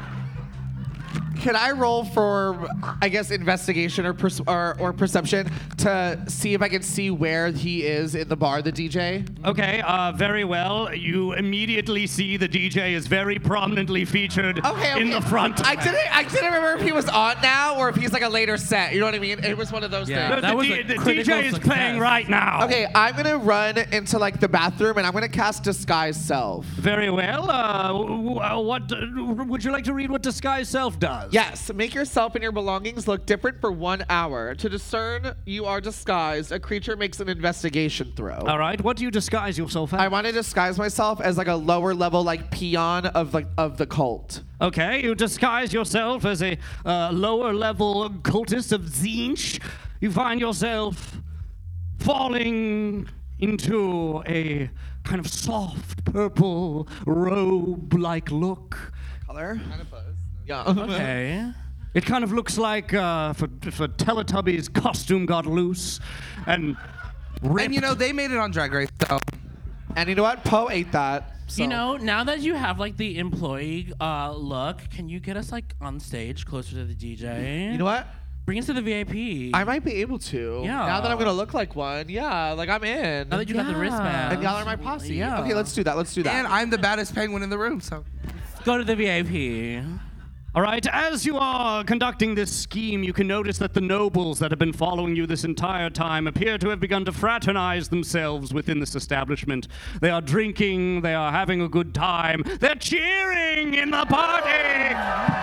Can I roll for, I guess, investigation or, pers- or or perception to see if I can see where he is in the bar, the D J? Okay, uh, very well. You immediately see the D J is very prominently featured Okay, okay. in the front. I didn't. I didn't remember if he was on now or if he's like a later set. You know what I mean? It was one of those Yeah. things. the, that was D- a the D critical J is success. playing right now. Okay, I'm gonna run into like the bathroom and I'm gonna cast disguise self. Very well. Uh, w- w- what uh, would you like to read? What disguise self does? Yes, make yourself and your belongings look different for one hour. To discern you are disguised, a creature makes an investigation throw. All right. What do you disguise yourself as? I want to disguise myself as like a lower level like peon of like of the cult. Okay, you disguise yourself as a uh, lower level cultist of Zinch. You find yourself falling into a kind of soft purple robe-like look. Color? Yeah. Okay. It kind of looks like uh, if, a, if a Teletubbies costume got loose and ripped. And you know, they made it on Drag Race, so. And you know what? Poe ate that. so- You know, now that you have like the employee uh, look, can you get us like on stage closer to the D J? You know what? Bring us to the V I P. I might be able to. Yeah. Now that I'm gonna look like one, yeah, like I'm in. now that you got the Yeah. wristband. and y'all are my posse. Yeah. Okay, let's do that. Let's do that. And I'm the baddest penguin in the room, so. go to the V I P. All right, as you are conducting this scheme, you can notice that the nobles that have been following you this entire time appear to have begun to fraternize themselves within this establishment. They are drinking, they are having a good time, they're cheering in the party!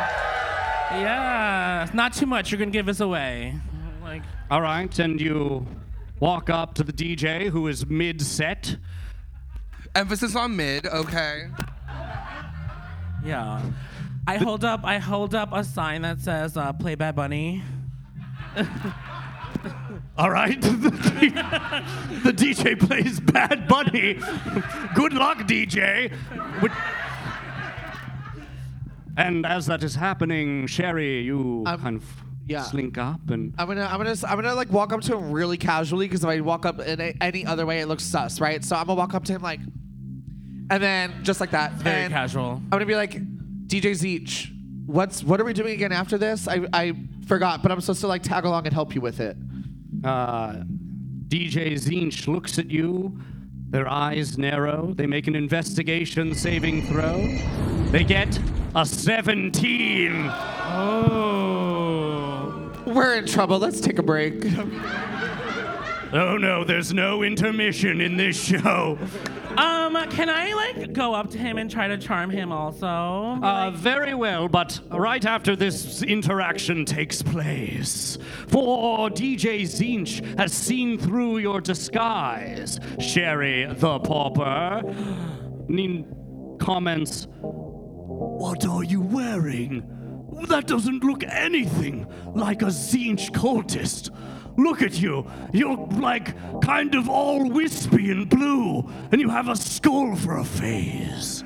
Yeah, not too much. You're gonna give us away. Like, All right, and you walk up to the D J who is mid-set. Emphasis on mid, okay. yeah. I hold up. I hold up a sign that says uh, "Play Bad Bunny." All right, the D J plays Bad Bunny. Good luck, D J. Would- And as that is happening, Sherry, you I'm- kind of yeah. slink up and I'm gonna, I'm gonna, I'm gonna like walk up to him really casually because if I walk up in a, any other way, it looks sus, right? So I'm gonna walk up to him like, and then just like that. Very and casual. I'm gonna be like, D J Zeech, what's, what are we doing again after this? I, I forgot, but I'm supposed to like tag along and help you with it. uh, D J Zinch looks at you. Their eyes narrow. They make an investigation saving throw. They get a seventeen. Oh. We're in trouble. Let's take a break. Oh no, there's no intermission in this show. Um, can I like go up to him and try to charm him also? Uh, very well, but right after this interaction takes place, for D J Zinch has seen through your disguise, Sherry the Pauper. Nin comments, "What are you wearing? That doesn't look anything like a Tzeentch cultist. Look at you. You're like kind of all wispy and blue, and you have a skull for a face.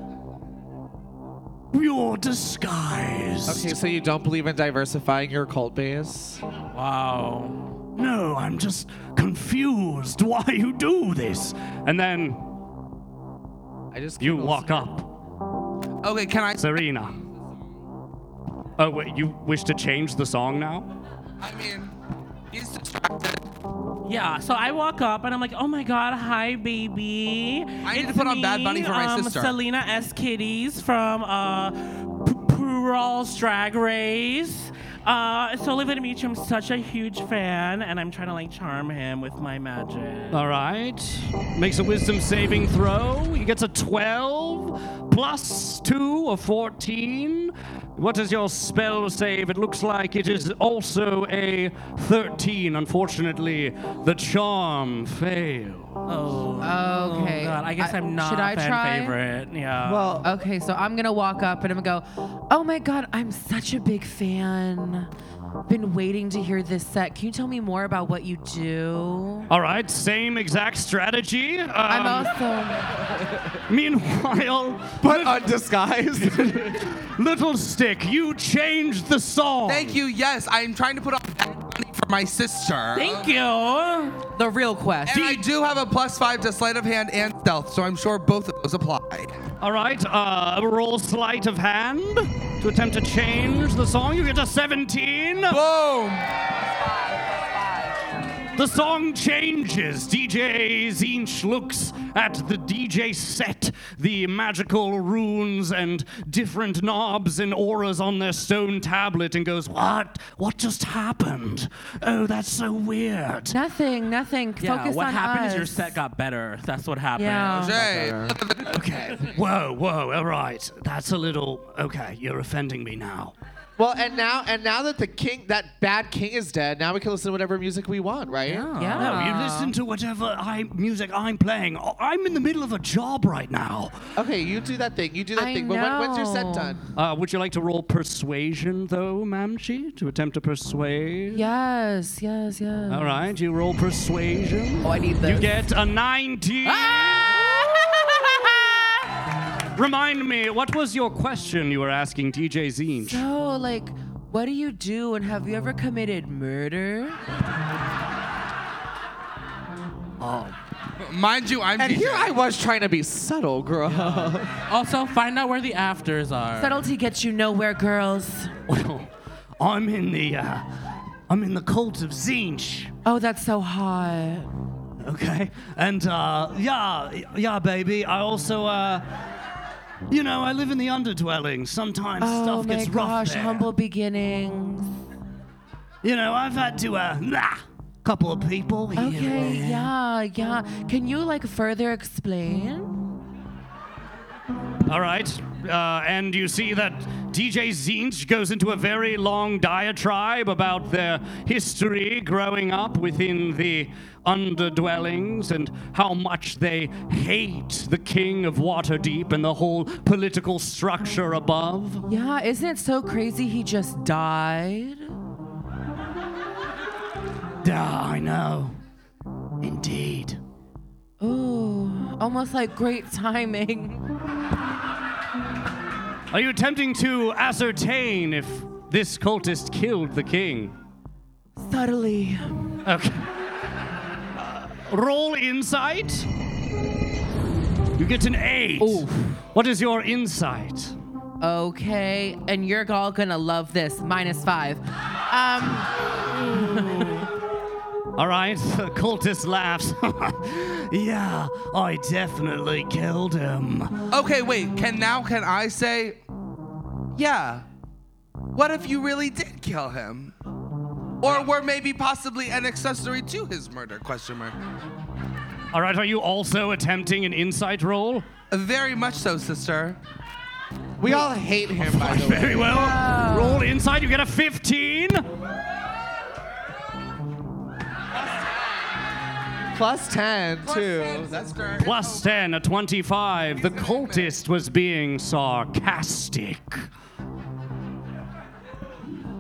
You're disguised. Okay, so you don't believe in diversifying your cult base? Wow. No, I'm just confused why you do this. And then I just you giggled. walk up. Okay, can I? Serena. Oh, wait, you wish to change the song now? I mean, he's distracted. Yeah, so I walk up and I'm like, oh my god, hi baby. I need to It's put on me, Bad Bunny for my um, sister. Selena S. Kitties from uh, P- Pooraw's Drag Race. Uh, it's so lovely to meet you. I'm such a huge fan, and I'm trying to like charm him with my magic. All right. Makes a wisdom saving throw. He gets a twelve plus two, a fourteen. What is your spell save? It looks like it is also a thirteen. Unfortunately, the charm failed. Oh. Okay. Oh god, I guess I- I, am not should I fan try? favorite. Yeah. Well, Okay, so I'm gonna walk up and I'm gonna go, oh my god, I'm such a big fan. Been waiting to hear this set. Can you tell me more about what you do? All right, same exact strategy. Um, I'm also. meanwhile, but undisguised. Little Stick, you changed the song. Thank you. Yes, I'm trying to put on Bad Bunny for my sister. Thank you. The real quest. And I do have a plus five to sleight of hand and stealth, so I'm sure both of those apply. All right, uh, roll sleight of hand to attempt to change the song. You get a seventeen. Boom! The song changes. D J Tzeentch looks at the D J set, the magical runes and different knobs and auras on their stone tablet, and goes, What? What just happened? Oh, that's so weird. Nothing, nothing. Yeah, Focus what on happened us. is your set got better. That's what happened. Yeah. Jay, Okay. Whoa, whoa, all right. That's a little. Okay, you're offending me now. Well, and now and now that the king, that bad king is dead, now we can listen to whatever music we want, right? Yeah. Yeah. No, you listen to whatever I, music I'm playing. Oh, I'm in the middle of a job right now. Okay, you do that thing. You do that I thing. But when, when's your set know. done? Uh, would you like to roll persuasion, though, Mamchi, to attempt to persuade? Yes, yes, yes. All right, you roll persuasion. Oh, I need this. You get a nineteen. Remind me, what was your question you were asking D J Tzeentch? So, like, what do you do, and have you ever committed murder? mind you, I'm And D J. here I was trying to be subtle, girl. Also, find out where the afters are. Subtlety gets you nowhere, girls. Well, I'm in the, uh, I'm in the cult of Tzeentch. Oh, that's so hot. Okay, and uh, yeah, yeah, baby. I also, uh, you know, I live in the underdwelling. Sometimes Oh stuff my gets rough gosh, there. humble beginnings. You know, I've had to, uh, nah, couple of people here and Okay, there. yeah, yeah. Can you like further explain? All right, uh, and you see that D J Tzeentch goes into a very long diatribe about their history growing up within the underdwellings and how much they hate the king of Waterdeep and the whole political structure above. Yeah, isn't it so crazy he just died? Yeah, I know. Indeed. Ooh, almost like great timing. Are you attempting to ascertain if this cultist killed the king? Subtly. Okay. Uh, roll insight. You get an eight. Oof. What is your insight? Okay, and you're all gonna love this. Minus five. Um, All right, the cultist laughs. Yeah, I definitely killed him. Okay, wait. Can now can I say, yeah? What if you really did kill him, or were maybe possibly an accessory to his murder? Question mark. All right, are you also attempting an insight roll? Very much so, sister. We all hate him, by the way. Very well. Roll insight, you get a fifteen. Plus ten, too. That's great. Plus ten, a twenty-five. The cultist was being sarcastic.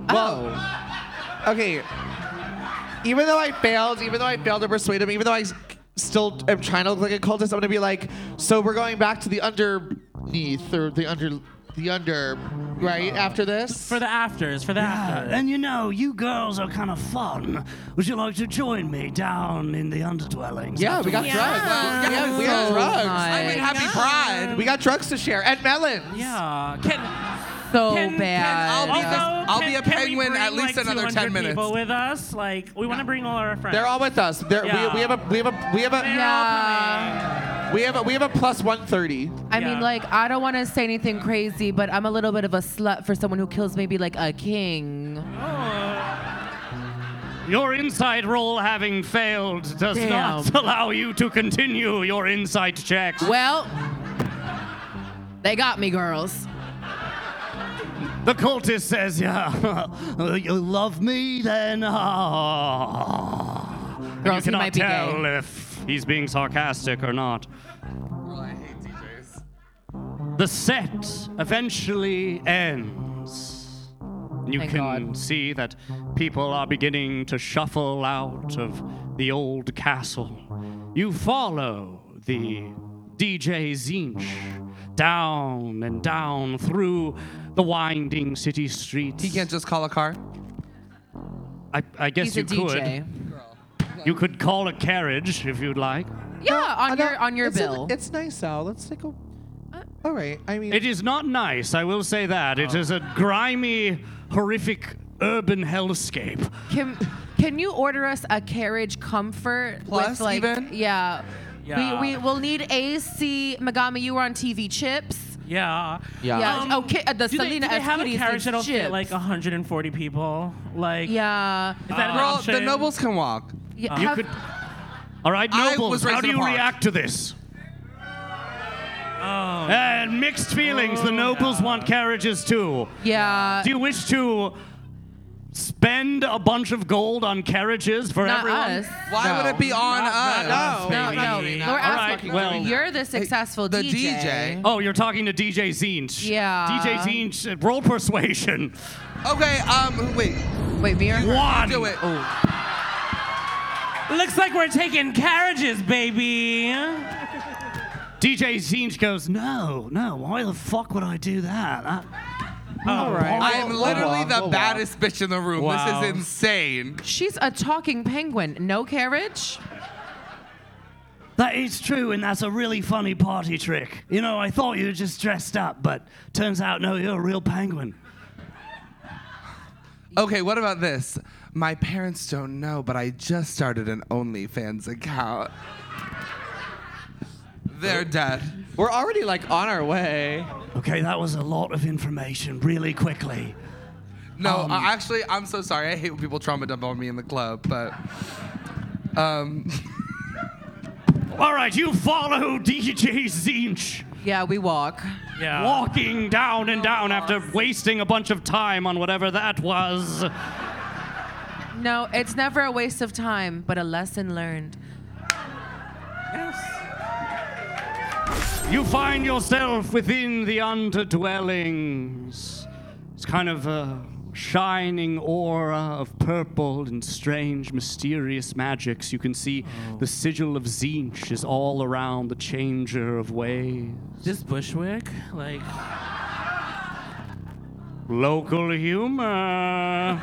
Well, okay. Even though I failed, even though I failed to persuade him, even though I s- still am trying to look like a cultist, I'm gonna be like, so we're going back to the underneath or the under, the under, right after this. For the afters, for the afters. And you know, you girls are kind of fun. Would you like to join me down in the underdwellings? Yeah, we got Yeah. drugs. Yeah. Yeah, we got So drugs. nice. I mean, happy Pride. We got drugs to share and melons. Yeah. Can, So can, bad. I'll be the- also, I'll can, be a can we penguin bring, at least like, another ten two hundred minutes. people with us. Like, we want to bring all our friends. They're all with us. They're, Yeah. we, we have a we have a we have a Yeah. we have a we have a plus one thirty. I Yeah. mean, like, I don't want to say anything crazy, but I'm a little bit of a slut for someone who kills maybe like a king. Your insight roll having failed does Damn. not allow you to continue your insight checks. Well, they got me, girls. The cultist says, yeah, you love me then? Ah. And Girls, you he cannot might be tell gay. if he's being sarcastic or not. Well, I hate D Js. The set eventually ends. You Thank can God. see that people are beginning to shuffle out of the old castle. You follow the D J Zinch down and down through the winding city streets. He can't just call a car. I, I guess He's a you D J. could. You could call a carriage if you'd like. Yeah, on your on your it's bill. A, it's nice, Al. Let's take a. All right. I mean, It is not nice, I will say that. It is a grimy, horrific urban hellscape. Can can you order us a carriage comfort Plus, with like even? yeah. Yeah. We we will need A C. Megami, you were on T V chips. Yeah. Yeah. Yeah. Um, oh, ki- uh, the do they, Selena do they have a Escutis carriage that'll chips. fit like one hundred forty people? Like, Yeah. is that an Girl, option? the nobles can walk. yeah You have- could. All right, I nobles, was raised how do in a you park. react to this? Oh. And mixed feelings. The nobles want carriages too. yeah. Do you wish to spend a bunch of gold on carriages for Not everyone? us. Why No. would it be on Not- us? not us, No, baby. no. All We're right, asking. well- You're the successful the D J. D J. Oh, you're talking to D J Zinch. Yeah. D J Zinch, uh, roll persuasion. Okay, um, wait. Wait, me or her? One. Do it. Looks like we're taking carriages, baby. D J Zinch goes, no, no, why the fuck would I do that? I- all right. I'm We'll- literally we'll walk, the we'll walk. baddest bitch in the room. Wow. This is insane. She's a talking penguin. No carriage? That is true, and that's a really funny party trick. You know, I thought you were just dressed up, but turns out, no, you're a real penguin. Okay, what about this? My parents don't know, but I just started an OnlyFans account. They're dead. We're already like on our way. Okay, that was a lot of information really quickly. No, Um, uh, actually, I'm so sorry. I hate when people trauma dump on me in the club, but um, All right, you follow D J Zinch. Yeah, we walk. Yeah. Walking down and down after wasting a bunch of time on whatever that was. No, it's never a waste of time, but a lesson learned. You find yourself within the underdwellings. It's kind of a shining aura of purple and strange, mysterious magics. You can see the sigil of Zinch is all around the changer of ways. This Bushwick, like, Local humor.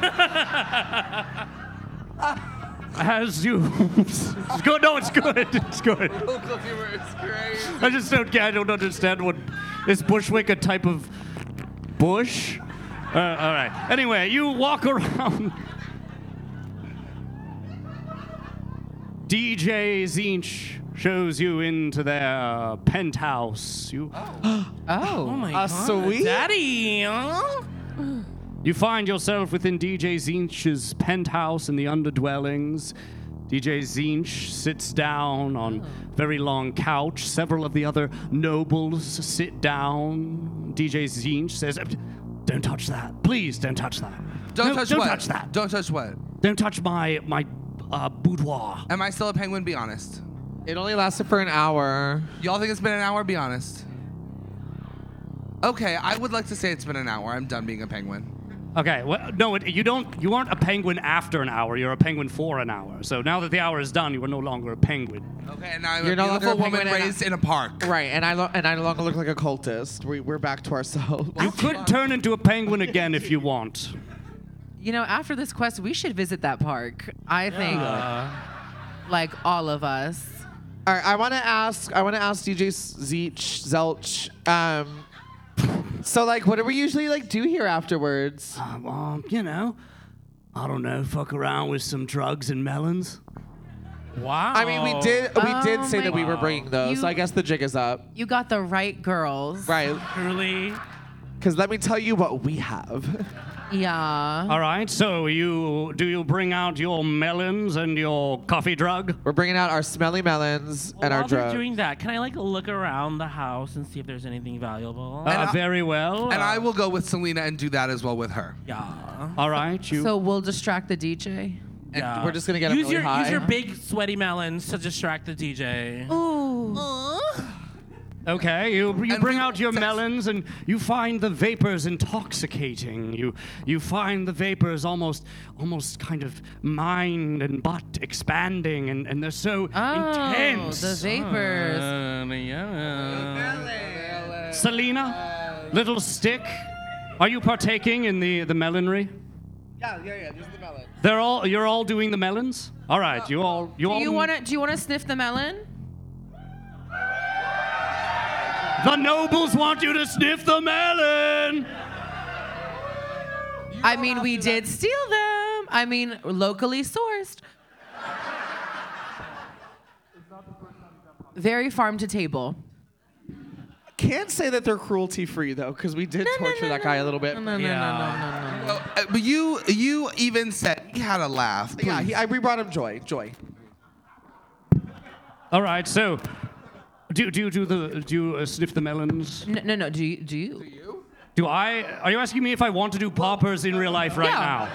As you, it's good. No, it's good. It's good. local humor is crazy. I just don't get. I don't understand what is Bushwick a type of bush? Uh, all right. Anyway, you walk around. D J Zinch shows you into their penthouse. You oh Oh. my Uh, god, sweet. Daddy. huh? you find yourself within D J Zinch's penthouse in the underdwellings. D J Zinch sits down on a very long couch. Several of the other nobles sit down. D J Zinch says, "Don't touch that. Please don't touch that. Don't No, touch don't what? touch that. Don't touch what? Don't touch my my uh, boudoir." Am I still a penguin? Be honest. It only lasted for an hour. Y'all think it's been an hour? Be honest. Okay, I would like to say it's been an hour. I'm done being a penguin. Okay, well, no, it, you don't. You aren't a penguin after an hour. You're a penguin for an hour. So now that the hour is done, you are no longer a penguin. Okay, and now I'm You're a no longer beautiful a woman penguin and raised in a park. Right, and I lo- and I no longer look like a cultist. We, we're back to ourselves. You could turn into a penguin again if you want. You know, after this quest, we should visit that park. I think, like all of us. All right, I want to ask. I want to ask D J Zeech Zelch. Um, so like, what do we usually like do here afterwards? Uh, well, you know, I don't know, fuck around with some drugs and melons. Wow. I mean, we did we Oh did say my that we were God. bringing those. You- so I guess the jig is up. You got the right girls. Right. Truly. Because let me tell you what we have. Yeah. All right, so you do you bring out your melons and your coffee drug? We're bringing out our smelly melons and our While they're drugs. doing that, can I like look around the house and see if there's anything valuable? Uh, I- very well. And uh, I will go with Selena and do that as well with her. yeah. All right, you. So we'll distract the D J. Yeah. we're just gonna get 'em use really your high. use your big sweaty melons to distract the D J. Ooh. Okay, you, you And bring we- out your melons and you find the vapors intoxicating. You you find the vapors almost almost kind of mind and butt expanding, and, and they're so Oh, intense. the vapors. Uh, yeah. Selena, little stick, are you partaking in the, the melonry? Yeah, yeah, yeah. These are the melons. They're all you're all doing the melons? All right, you all you Do all you wanna do you wanna sniff the melon? The nobles want you to sniff the melon. I mean, we did steal them. I mean, locally sourced. Very farm to table. Can't say that they're cruelty free though, because we did torture that guy a little bit. No, no, no, Yeah. no, no, no, no. Uh, but you you even said he had a laugh. Yeah, please. he, I we brought him joy. Joy. All right, so do do you do the do you uh, sniff the melons? No, no, no. Do you? Do you? Do I? Are you asking me if I want to do poppers in real life right Yeah. now?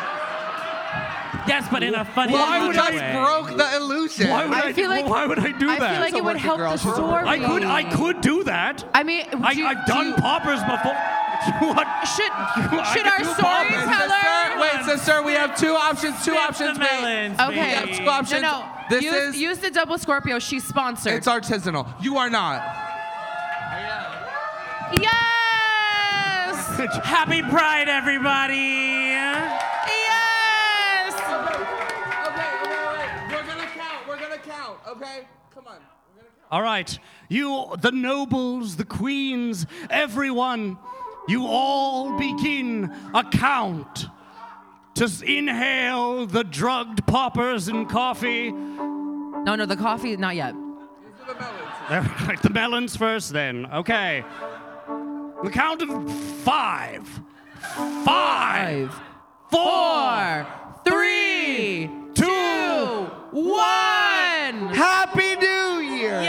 Yes, but in a funny Why would way. I broke the illusion? Why would I I, feel like- why would I do I that? feel like it would working help girl. the She's a working story. I could I could do that. I mean, I, do you- I've do done you- poppers before. what? Should I should could our do Sister, storyteller? wait, sister, we have two options. Two Sniff options. the Wait. melons, Okay. We have baby. two options. No, no. This use, is use the double Scorpio. She's sponsored. it's artisanal. You are not. Yes. Happy Pride, everybody! Yes. Okay, okay, wait, wait. We're gonna count. We're gonna count. Okay, come on. We're gonna count. All right, you, the nobles, the queens, everyone, you all begin a count to s- inhale the drugged poppers and coffee. No, no, the coffee, not yet. These are the melons. All right, the melons first, then. Okay. The count of five, five, Five, four, four, three, two, two, one. Happy New Year!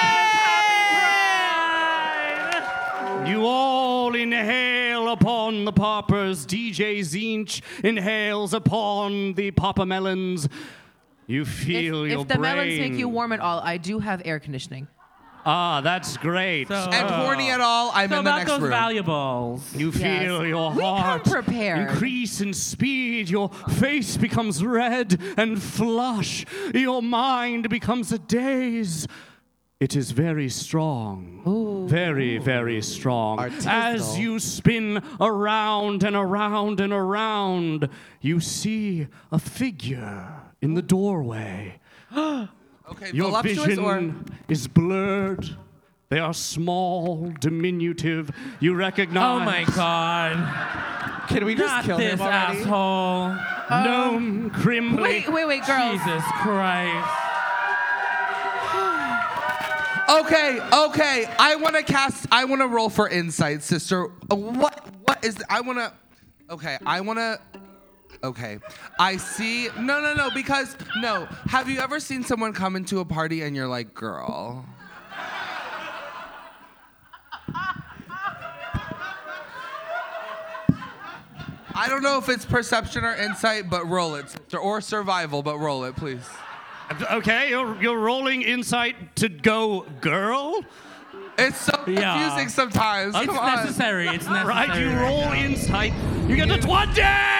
You all inhale upon the poppers. D J Zinch inhales upon the popper melons. You feel If, your if the brain. melons make you warm at all, I do have air conditioning. Ah, that's great. So- And horny at all, I'm So in the about next those room. valuables. You feel Yes. your We come heart prepared. increase in speed. Your face becomes red and flush. Your mind becomes a daze. It is very strong. Very, very strong. Artisanal. As you spin around and around and around, you see a figure in the doorway. Okay, Your voluptuous vision or is blurred. They are small, diminutive. You recognize. Oh my god. Can we just Not kill this him already? asshole. Gnome Crimley. Wait, wait, wait, girls. Jesus Christ. Okay, okay. I want to cast. I want to roll for insight, sister. Uh, What? What is? I want to. Okay, I want to. Okay, I see. No, no, no. Because no. Have you ever seen someone come into a party and you're like, girl? I don't know if it's perception or insight, but roll it, sister, or survival, but roll it, please. Okay, you're, you're rolling insight to go girl? It's so Yeah. confusing sometimes. It's Come on. necessary. It's necessary. Right, you right roll now. insight. You get a twenty!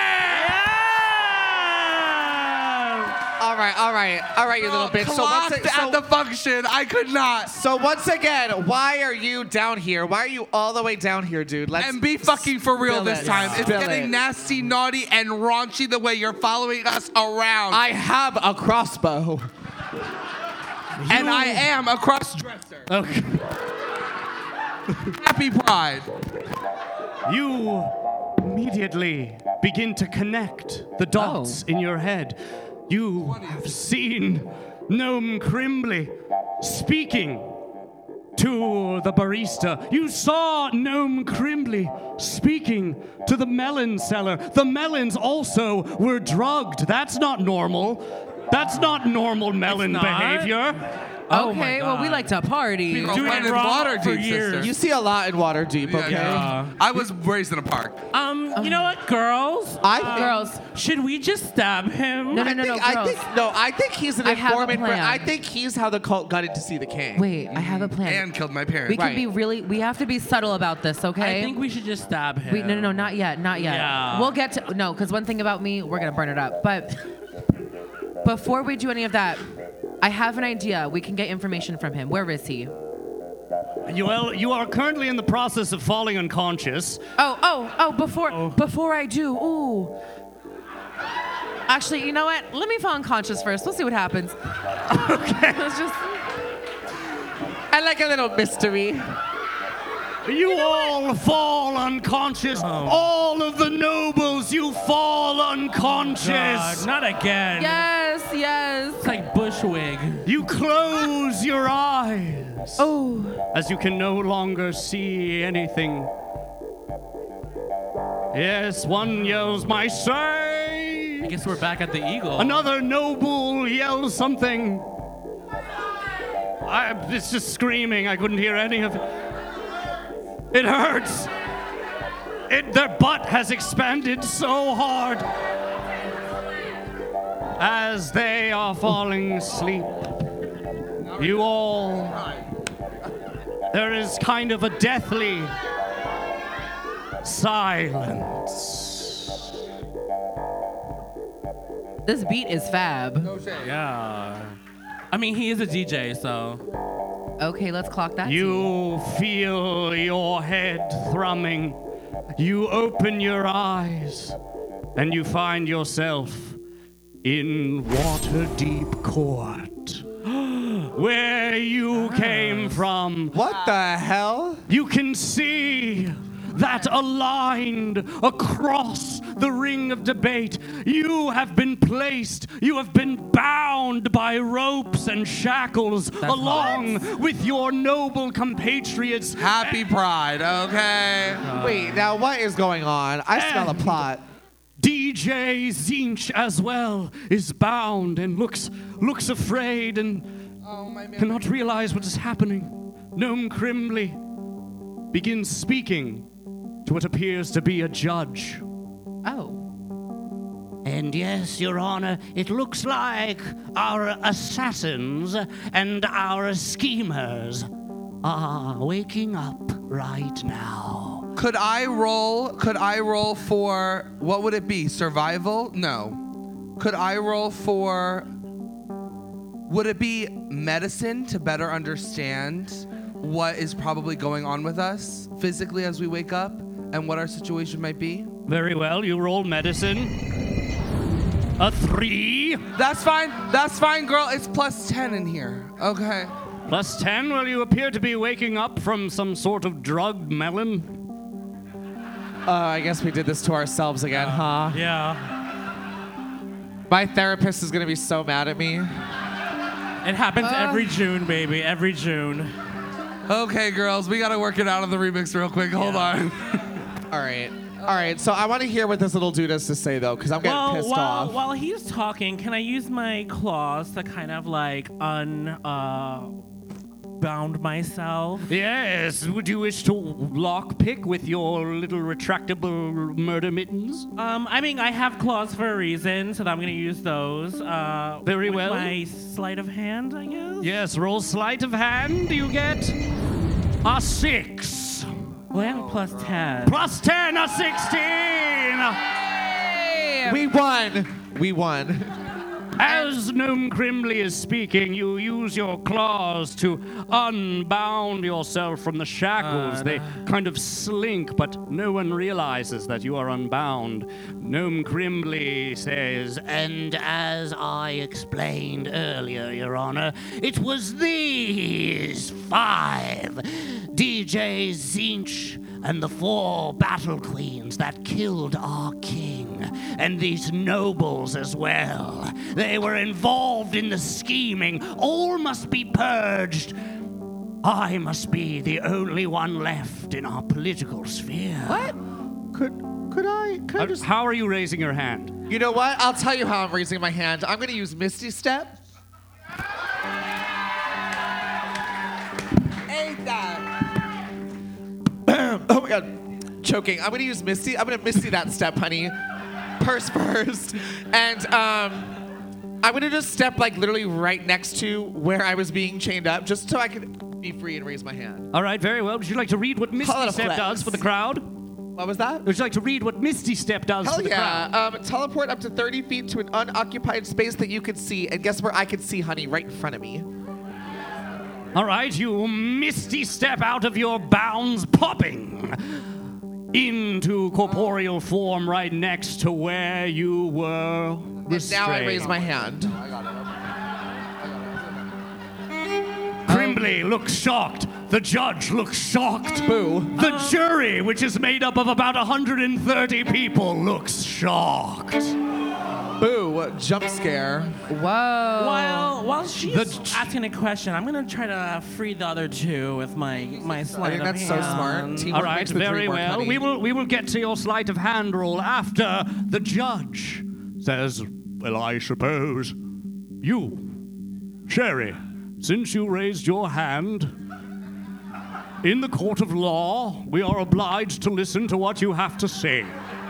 All right, all right, all right, you little bitch. So once, Clocked a- so, at the function. I could not. so once again, why are you down here? Why are you all the way down here, dude? Let's And be fucking for real spill this it. time. It's Spill getting it. nasty, naughty, and raunchy the way you're following us around. I have a crossbow. and I am a cross-dresser. Okay. Happy Pride. You immediately begin to connect the dots in your head. You have seen Gnome Crimbly speaking to the barista. You saw Gnome Crimbly speaking to the melon seller. The melons also were drugged. That's not normal. That's not normal melon not? behavior. Oh my Okay, well, we God. like to party. Girl, Doing when it in wrong Waterdeep, for years. sister. You see a lot in Waterdeep, okay? Yeah. I was raised in a park. Um, you know what, girls? I Uh, Girls. Should we just stab him? No, no, I no, no, think, I girls. think no. I think he's an I have a informant. For, plan. I think he's how the cult got in to see the king. Wait, I have a plan. And killed my parents. we can Right. be really, we have to be subtle about this, okay? I think we should just stab him. We, no, no, no, not yet, not yet. Yeah. We'll get to, no, because one thing about me, we're going to burn it up. But before we do any of that, I have an idea. We can get information from him. Where is he? You, well, you are currently in the process of falling unconscious. Oh, oh, oh, before, before I do, ooh. Actually, you know what? Let me fall unconscious first. We'll see what happens. Okay. Let's just, I like a little mystery. You all fall unconscious. All of the nobles, you fall unconscious. God, not again. yes, yes. It's like Bushwig. You close your eyes Oh, as you can no longer see anything. Yes, one yells, "My say!" I guess we're back at the Eagle. Another noble yells something. I, it's just screaming. I couldn't hear any of it. It hurts. It, their butt has expanded so hard as they are falling asleep. You all, there is kind of a deathly silence. this beat is fab. Yeah. I mean, he is a D J, so. Okay, let's clock that. You feel your head thrumming. You open your eyes and you find yourself in Waterdeep Court, where you came from. What the hell? You can see that aligned across the ring of debate, you have been placed, you have been bound by ropes and shackles along with your noble compatriots. Happy Pride, okay? Wait, now what is going on? I smell a And- plot. D J Zinch as well is bound and looks looks afraid and Oh, my man. cannot realize what is happening. Gnome Crimbly begins speaking to what appears to be a judge. Oh. And yes, Your Honor, it looks like our assassins and our schemers are waking up right now. Could I roll? Could I roll for what would it be? Survival? No. Could I roll for? Would it be medicine to better understand what is probably going on with us physically as we wake up and what our situation might be? Very well, you roll medicine. A three. That's fine. That's fine, girl. It's plus ten in here. Okay. Plus ten, well, you appear to be waking up from some sort of drugged melon. Uh, I guess we did this to ourselves again, huh? Yeah. My therapist is gonna be so mad at me. It happens every June, baby. Every June. Okay, girls. We gotta work it out on the remix real quick. Hold on. All right. All right. So I want to hear what this little dude has to say, though, because I'm getting Well, pissed while, off. while he's talking, can I use my claws to kind of like un uh, bound myself? Yes, would you wish to lockpick with your little retractable murder mittens? Um, I mean, I have claws for a reason, so I'm gonna use those. Uh, Very with well. My sleight of hand, I guess. Yes, roll sleight of hand, you get a six. Well, I have a plus ten. Plus ten, a sixteen. We won. We won. As Gnome Crimley is speaking, you use your claws to unbound yourself from the shackles. They kind of slink, but no one realizes that you are unbound. Gnome Crimley says, "And as I explained earlier, Your Honor, it was these five D J Zinch and the four battle queens that killed our king, and these nobles as well. They were involved in the scheming. All must be purged. I must be the only one left in our political sphere." What? Could could I could I just How are you raising your hand? You know what? I'll tell you how I'm raising my hand. I'm gonna use Misty Step. Ain't that? Oh my god. Choking. I'm gonna use Misty. I'm gonna Misty that step, honey. Purse first. And um I'm gonna just step like literally right next to where I was being chained up, just so I could be free and raise my hand. All right, very well. Would you like to read what Call Misty it a Step flex. does for the crowd? What was that? Would you like to read what Misty Step does Hell for the yeah. crowd? Um, teleport up to thirty feet to an unoccupied space that you can see. And guess where I can see, honey? Right in front of me. All right, you Misty Step out of your bounds, popping into corporeal form right next to where you were restrained. And now I raise my hand. Crimley looks shocked. The judge looks shocked. Boo. The jury, which is made up of about one hundred thirty people, looks shocked. Boo. Jump scare. Whoa. While while she's The- asking a question, I'm gonna try to free the other two with my my sleight I think of that's so smart. hand. Team- All Teamwork right, makes the very dream work, well. honey. We will we will get to your sleight of hand roll after the judge says, "Well, I suppose you, Sherry, since you raised your hand in the court of law, we are obliged to listen to what you have to say."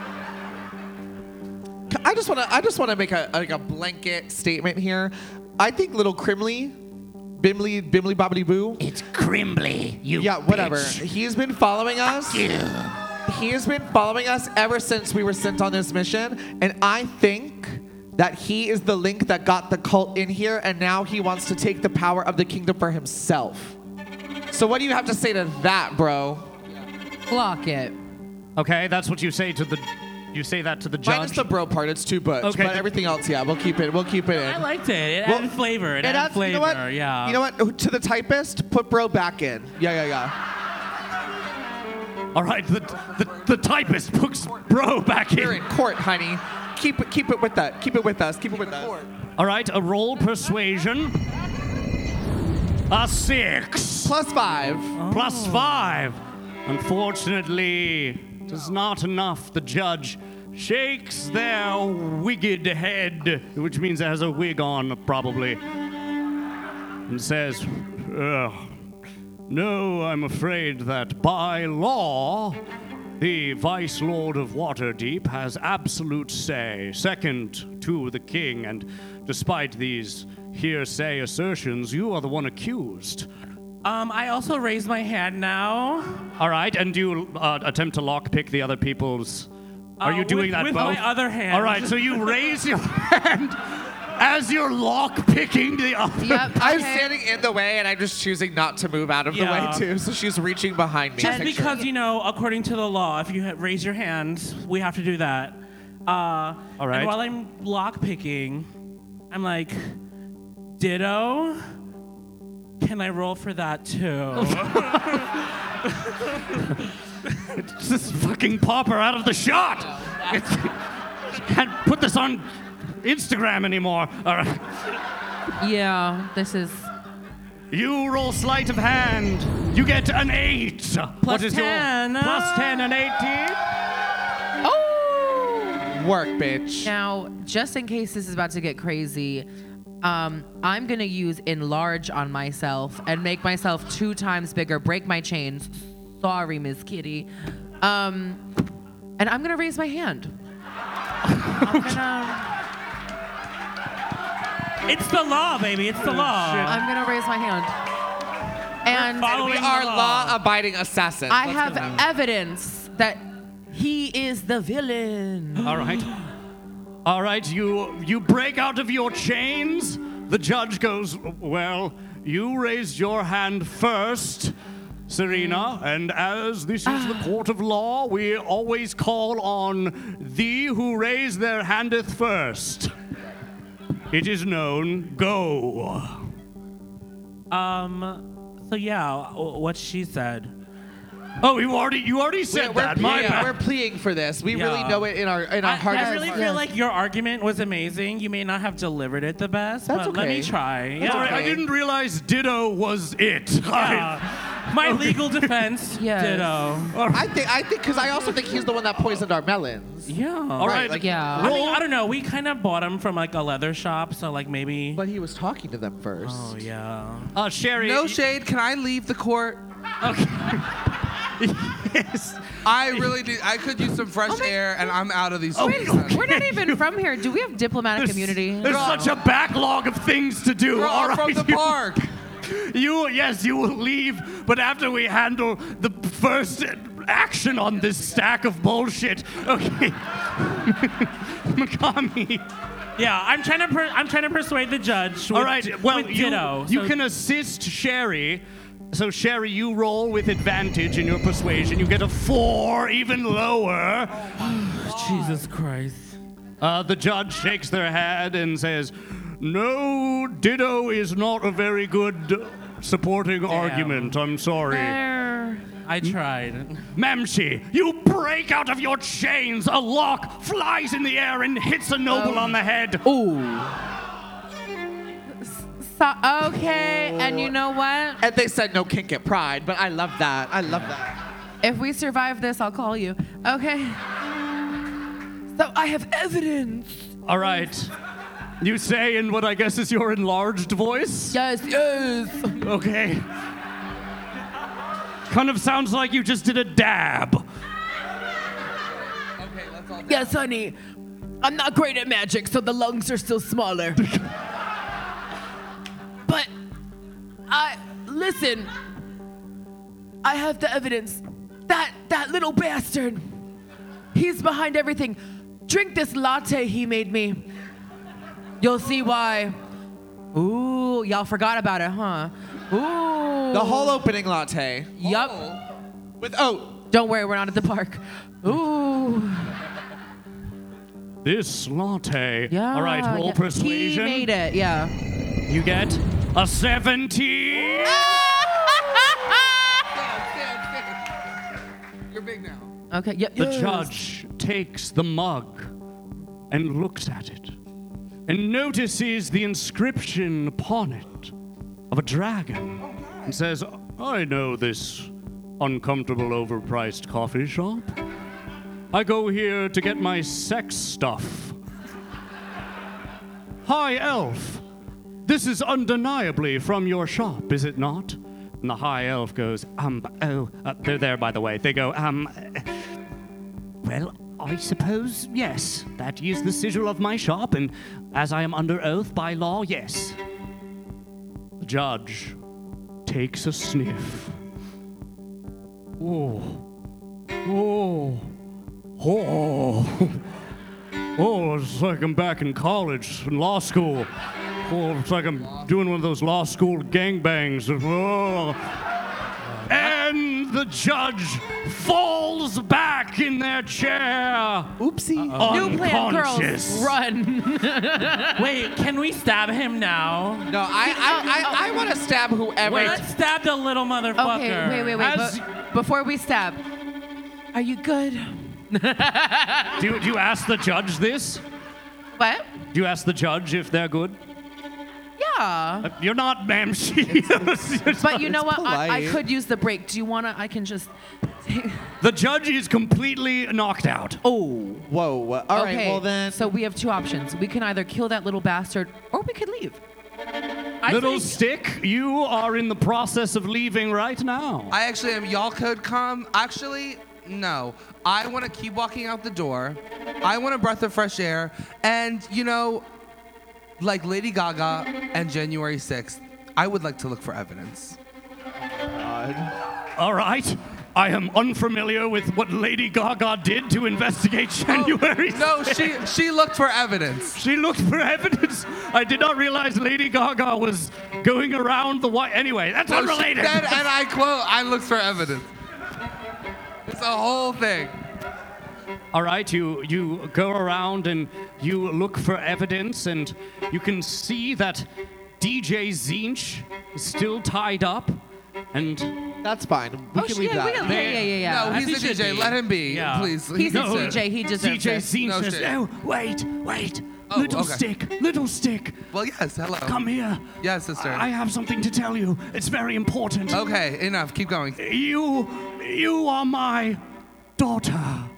I just want to. I just want to make a like a blanket statement here. I think little Crimley, Bimley, Bimley, Bobbity Boo. It's Crimley, you Yeah, whatever. bitch. He's been following us. He has been following us ever since we were sent on this mission, and I think that he is the link that got the cult in here, and now he wants to take the power of the kingdom for himself. So what do you have to say to that, bro? Block it. Okay, that's what you say to the. You say that to the judge. Minus the bro part, it's too butch. Okay. But everything else, yeah, we'll keep it. We'll keep it in. I liked it. It Well, added flavor. It, It added adds- flavor. You know what? Yeah. You know what? To the typist, put bro back in. Yeah, yeah, yeah. All right, the the, the typist puts bro back You're in. in court, honey. Keep it. Keep it with that. Keep it with us. Keep it with us. All right, a roll persuasion. A six. Plus five. Plus five. Unfortunately, it is not enough. The judge shakes their wigged head, which means it has a wig on, probably, and says, "Ugh. No, I'm afraid that by law, the Vice Lord of Waterdeep has absolute say, second to the king, and despite these hearsay assertions, you are the one accused." Um, I also raised my hand now. All right, and do you uh, attempt to lockpick the other people's? Are Uh, you doing with- that with both? my other hand. All right, so you raise your hand as you're lockpicking the other. Yep. I'm okay. standing in the way, and I'm just choosing not to move out of the Yeah. way too. So she's reaching behind me. Just Picture. because, you know, according to the law, if you ha- raise your hands, we have to do that. Uh, All right. And while I'm lock picking, I'm like, ditto. Can I roll for that too? It's this fucking popper out of the shot. It's, can't put this on Instagram anymore. All right. Yeah, this is. You roll sleight of hand. You get an eight. What is ten. your plus ten and eighteen? Oh! Work, bitch. Now, just in case this is about to get crazy, um, I'm gonna use enlarge on myself and make myself two times bigger, break my chains. Sorry, Miss Kitty. Um, and I'm gonna raise my hand. I'm gonna, It's the law, baby. It's the law. I'm gonna raise my hand. And following We the are law. law-abiding assassins. I Let's have get them. evidence that he is the villain. All right. All right, you you break out of your chains. The judge goes, "Well, you raised your hand first, Serena, and as this is the court of law, we always call on thee who raised their handeth first. It is known. Go." Um, so yeah, w- what she said. Oh, you already you already said we're, that. we're, My yeah, bad. we're pleading for this. We Yeah. really know it in our in our I, heart. I of really hearts. feel like your argument was amazing. You may not have delivered it the best, That's but let me okay. try. That's Sorry, Yeah. I okay. didn't realize Ditto was it. Yeah. My legal defense. Yes. Ditto. I think I think because I also think he's the one that poisoned our melons. Yeah. All right, like- Yeah. I mean, I don't know. We kind of bought him from like a leather shop, so like maybe. But he was talking to them first. Oh yeah. uh, Sherry. No y- shade. Can I leave the court? yes. I really need. I could use some fresh air, and I'm out of these. Wait, streets. we're not even from here. Do we have diplomatic immunity? There's such a backlog of things to do. We're All all right, from the you- park. You, yes, you will leave, but after we handle the first action on this stack of bullshit, okay. Makami. Yeah, I'm trying to. Per- I'm trying to persuade the judge. With, All right, well, with you, Ditto. you so- can assist Sherry. So, Sherry, you roll with advantage in your persuasion. You get a four, even lower. Jesus Christ. Uh, the judge shakes their head and says, "No, Ditto is not a very good supporting argument. I'm sorry." There. I tried. Mamshi, you break out of your chains. A lock flies in the air and hits a noble on the head. So, okay, and you know what? And they said no kink at Pride, but I love that. I love that. If we survive this, I'll call you. Okay. So I have evidence. All right. You say in what I guess is your enlarged voice? Yes, yes. Okay. Kind of sounds like you just did a dab. Yes, honey. I'm not great at magic, so the lungs are still smaller. But I listen. I have the evidence. That that little bastard. He's behind everything. Drink this latte he made me. You'll see why. Ooh, y'all forgot about it, huh? Ooh. The whole opening latte. Yup. With oat. Don't worry, we're not at the park. Ooh. This latte. Yeah. All right, roll yeah. persuasion. He made it, yeah. You get a seventeen. You're big now. Okay, yeah. The yes. judge takes the mug and looks at it and notices the inscription upon it of a dragon and says, "I know this uncomfortable, overpriced coffee shop. I go here to get my sex stuff. High elf, this is undeniably from your shop, is it not?" And the high elf goes, um, oh, uh, they're there, by the way. They go, um, well, I suppose, yes. That is the sigil of my shop, and as I am under oath by law, yes. The judge takes a sniff. Oh. Oh. Oh. Oh, it's like I'm back in college, in law school. Oh, it's like I'm doing one of those law school gangbangs. Oh. And the judge falls back in their chair. Oopsie. New plan, girls, Unconscious. run. Wait, can we stab him now? No, I I, I, I want to stab whoever. Wait, let's stab the little motherfucker. Okay, wait, wait, wait. As- But before we stab, are you good? Do you, do you ask the judge this? What? Do you ask the judge if they're good? Yeah. Uh, You're not, ma'am. She But you know what? I, I polite. could use the break. Do you wanna? I can just. The judge is completely knocked out. Oh, whoa. All right, Okay. well then. So we have two options. We can either kill that little bastard, or we could leave. I Little think- stick, you are in the process of leaving right now. I actually am. Y'all could come. Actually, no. I want to keep walking out the door. I want a breath of fresh air. And, you know, like Lady Gaga and January sixth, I would like to look for evidence. God. All right. I am unfamiliar with what Lady Gaga did to investigate January. No, she she looked for evidence. She looked for evidence. I did not realize Lady Gaga was going around the white. Anyway, that's No, she unrelated. said, and I quote, I looked for evidence. It's a whole thing. All right, you you go around and you look for evidence, and you can see that D J Zinch is still tied up, and That's fine. We Oh, can shit, leave we that. can- yeah, yeah, yeah, yeah. No, As he's he a D should J. be. Let him be, Yeah. please. He's No, a D J. He deserves D J it. Zinch No says, shit. "Oh, wait, wait, Oh, little okay. stick, little stick, Well, yes, hello. come here. Yes, sister. I have something to tell you. It's very important. Okay, enough. Keep going. You, you are my daughter."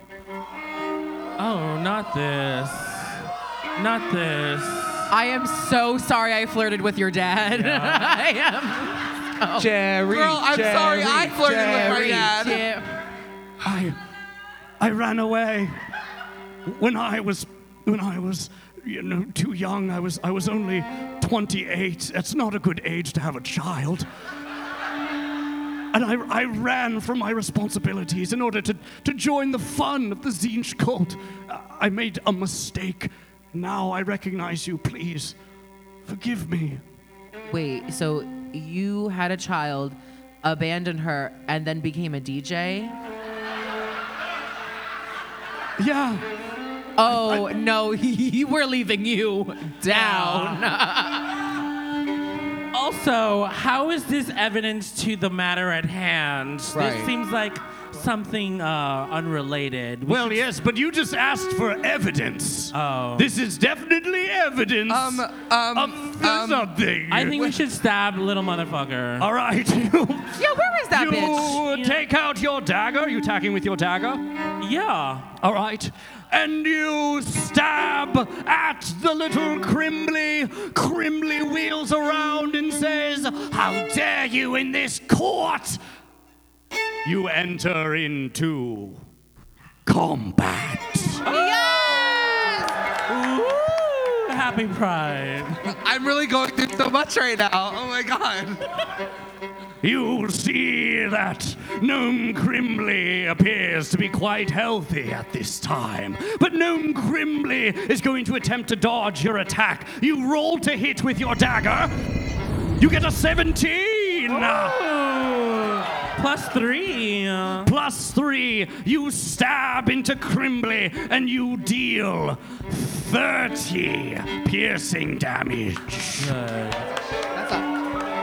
Oh, not this. Not this. I am so sorry I flirted with your dad. I am. Jerry. Girl, I'm Jerry, sorry. I flirted with my Jerry. dad. Yeah. I, I ran away when I was, when I was, you know, too young. I was, I was only twenty-eight. That's not a good age to have a child. And I, I ran from my responsibilities in order to, to join the fun of the Zinch cult. I made a mistake. Now I recognize you. Please, forgive me. Wait, so you had a child, abandoned her, and then became a D J? Yeah. Oh, no, we're leaving you down. Also, how is this evidence to the matter at hand? Right. This seems like something uh, unrelated. We Well, should- yes, but you just asked for evidence. Oh. This is definitely evidence Um, um, of um, something. I think we should stab little motherfucker. All right. You, Yeah, where is that you bitch? take out your dagger. Are you attacking with your dagger? Yeah. All right. And you stab at the little Crimbley. Crimbley wheels around and says, "How dare you in this court?" You enter into combat. Yes! Ooh, happy Pride. I'm really going through so much right now. Oh my god. You see that Gnome Crimbley appears to be quite healthy at this time. But Gnome Crimbley is going to attempt to dodge your attack. You roll to hit with your dagger. You get a seventeen. Ooh, plus three. Plus three. You stab into Crimbley and you deal thirty piercing damage. That's a,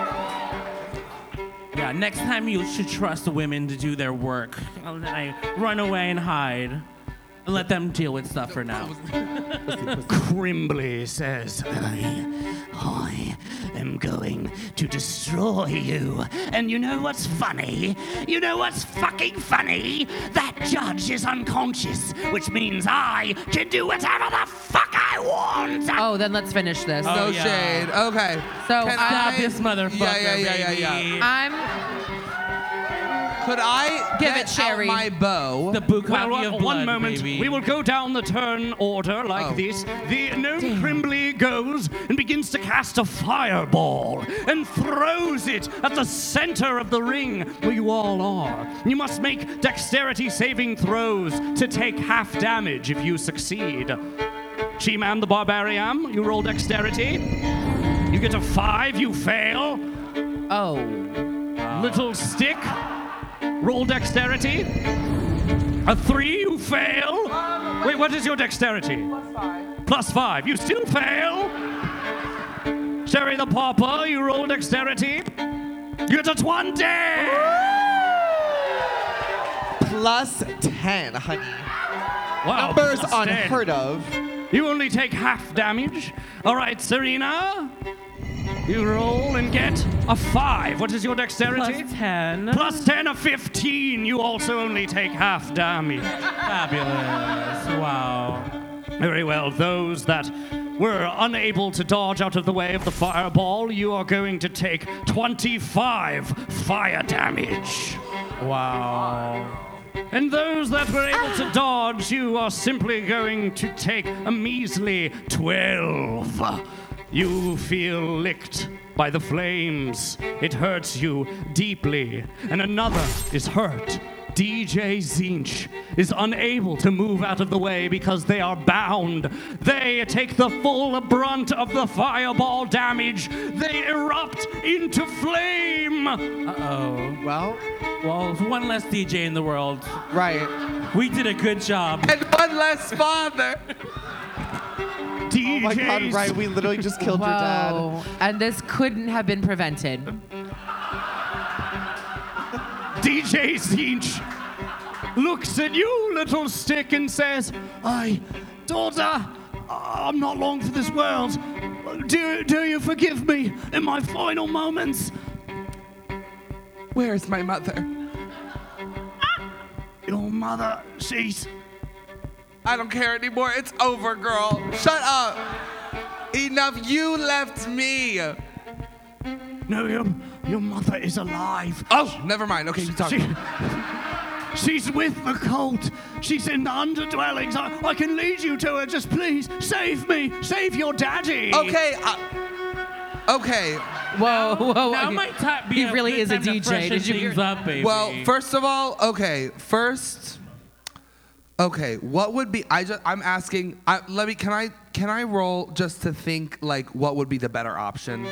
Yeah, next time you should trust the women to do their work. And then I run away and hide. And let them deal with stuff for now. Crimbley says, I, I am going to destroy you. And you know what's funny? You know what's fucking funny? That judge is unconscious, which means I can do whatever the fuck I want. Oh, then let's finish this. Oh, No yeah. shade. Okay. So, Can Stab I- this motherfucker, Yeah, yeah, yeah, yeah, yeah. baby. I'm. Could I Give get it, Sherry. out my bow? The Bukkake Well, of one blood, moment. baby. We will go down the turn order like Oh. this. The gnome Crimbley goes and begins to cast a fireball and throws it at the center of the ring where you all are. You must make dexterity saving throws to take half damage if you succeed. She-Man the Barbarian, you roll dexterity. You get a five, you fail. Oh. Little stick, roll dexterity. A three, you fail. Wait, what is your dexterity? Plus five. Plus five. You still fail. Sherry the Pauper, you roll dexterity. You get a twenty. plus ten, honey. Wow, Numbers plus ten. unheard of. You only take half damage. All right, Serena. You roll and get a five. What is your dexterity? Plus ten. Plus ten, a fifteen. You also only take half damage. Fabulous. Wow. Very well. Those that were unable to dodge out of the way of the fireball, you are going to take twenty-five fire damage. Wow. And those that were able to dodge, you are simply going to take a measly twelve. You feel licked by the flames. It hurts you deeply, and another is hurt. D J Zinch is unable to move out of the way because they are bound. They take the full brunt of the fireball damage. They erupt into flame. Uh-oh. Well, Well, one less D J in the world. right. We did a good job. And one less father. D Js, Oh my God, right. We literally just killed your dad. Whoa. And this couldn't have been prevented. D J Zinch looks at you, little stick, and says, I, daughter, I'm not long for this world. Do, do you forgive me in my final moments? Where's my mother? Your mother, she's... I don't care anymore. It's over, girl. Shut up. Enough. You left me. No, your, your mother is alive. Oh, never mind. Okay, you talk. She, she's with the cult. She's in the underdwellings. I, I can lead you to her. Just please save me. Save your daddy. Okay. Uh, okay. Whoa, whoa. Now okay. might ta- be He a really good is a time to D J. freshen Did you things hear? up, baby. Well, first of all, okay. First, okay. What would be? I just. I'm asking. I, let me. Can I? Can I roll just to think like what would be the better option?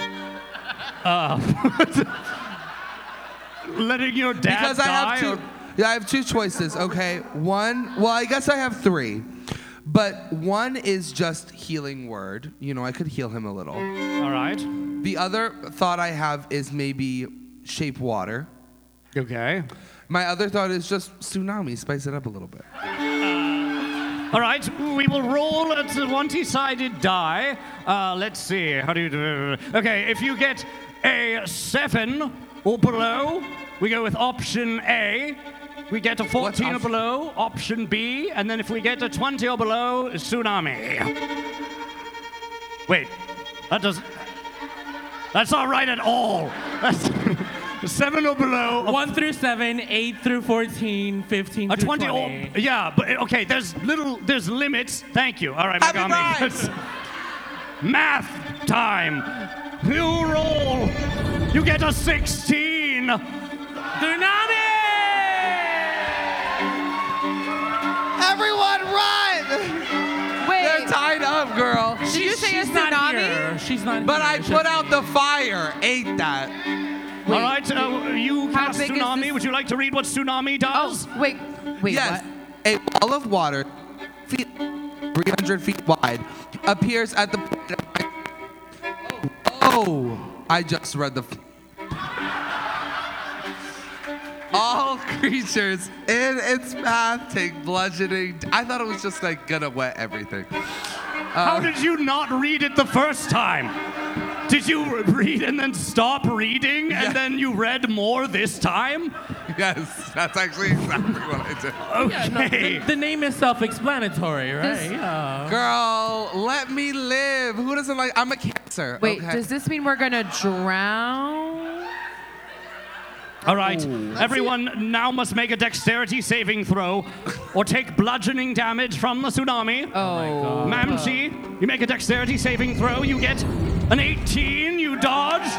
Letting your dad Because I die. have two. Yeah, I have two choices. Okay. One. Well, I guess I have three. But one is just healing word. You know, I could heal him a little. All right. The other thought I have is maybe shape water. Okay. My other thought is just tsunami, spice it up a little bit. All right, we will roll a twenty-sided die. Uh, let's see. How do you do? Okay, if you get a seven or below, we go with option A. We get a fourteen or option? below, option B, and then if we get a twenty or below, tsunami. Wait, that doesn't. That's not right at all. That's seven or below. one through seven, eight through fourteen, fifteen A through twenty, twenty. or yeah, but okay. There's little, there's limits. Thank you. All right, Happy Megami. rhymes. Math time. You roll. You get a sixteen. Tsunami! Everyone run! They're Wait, tied up, girl. did you say a She's not tsunami? here. She's not But here. I put out the fire. Ain't that? All right, uh, you How cast big is tsunami. this? Would you like to read what tsunami does? Oh, wait, wait, Yes. what? A wall of water, feet, three hundred feet wide, appears at the point of my... Oh, I just read the... All creatures in its path take bludgeoning. I thought it was just like gonna wet everything. How did you not read it the first time? Did you read and then stop reading Yeah. and then you read more this time? Yes, that's actually exactly what I did. Okay. The name is self-explanatory, right? This- Yeah. Girl, let me live. Who doesn't like? I'm a Cancer. Wait, okay? does this mean we're gonna drown? All right, everyone now must make a dexterity saving throw or take bludgeoning damage from the tsunami. Oh. Mamsie, you make a dexterity saving throw. You get an eighteen. You dodge.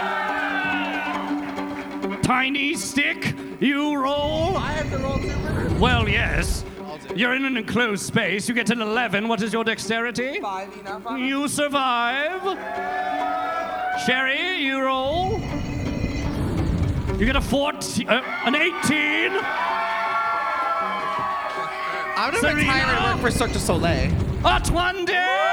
Tiny stick. You roll. I have to roll two. Well, yes. You're in an enclosed space. You get an eleven. What is your dexterity? Five, enough. Five. You survive. Sherry, you roll. You get a fourteen, uh, an eighteen. I'm gonna Serena. retire and work for Cirque du Soleil. A twenty.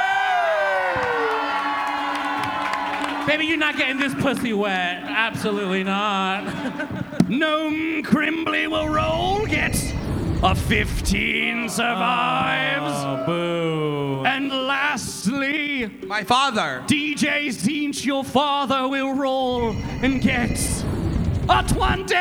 Baby, you're not getting this pussy wet. Absolutely not. Gnome Crimbly will roll. Gets a fifteen. Survives. Oh, boo. And lastly, My father. D J Zinch, your father, will roll and gets a twenty.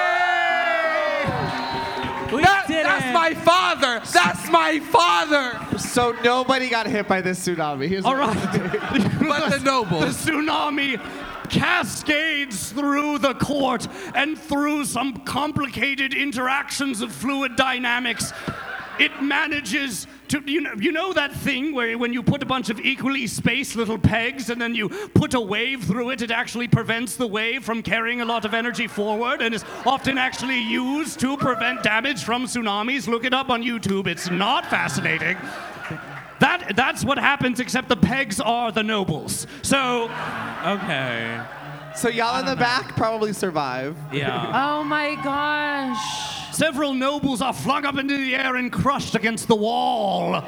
We That- did that's it. my father. That's my father. So nobody got hit by this tsunami. Here's All right. But the The nobles. tsunami cascades through the court and through some complicated interactions of fluid dynamics. it manages to, you know, you know that thing where when you put a bunch of equally spaced little pegs and then you put a wave through it, it actually prevents the wave from carrying a lot of energy forward and is often actually used to prevent damage from tsunamis. Look it up on YouTube. It's not fascinating. That, that's what happens, except the pegs are the nobles. So, Okay. So y'all in the back probably survive. Yeah. Oh my gosh. several nobles are flung up into the air and crushed against the wall.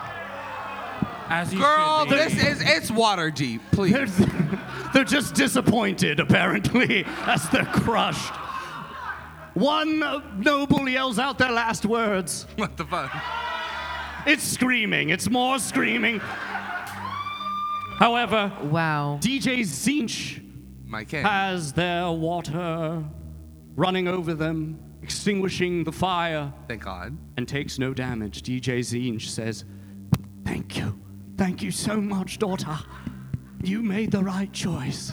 As you Girl, should be. this is, it's water deep, please. They're, they're just disappointed, apparently, as they're crushed. One noble yells out their last words. What the fuck? It's screaming. It's more screaming. However, Wow. D J Zinch My king. has their water running over them, extinguishing the fire, Thank God. and takes no damage. D J Zinch says, "Thank you. Thank you so much, daughter. You made the right choice."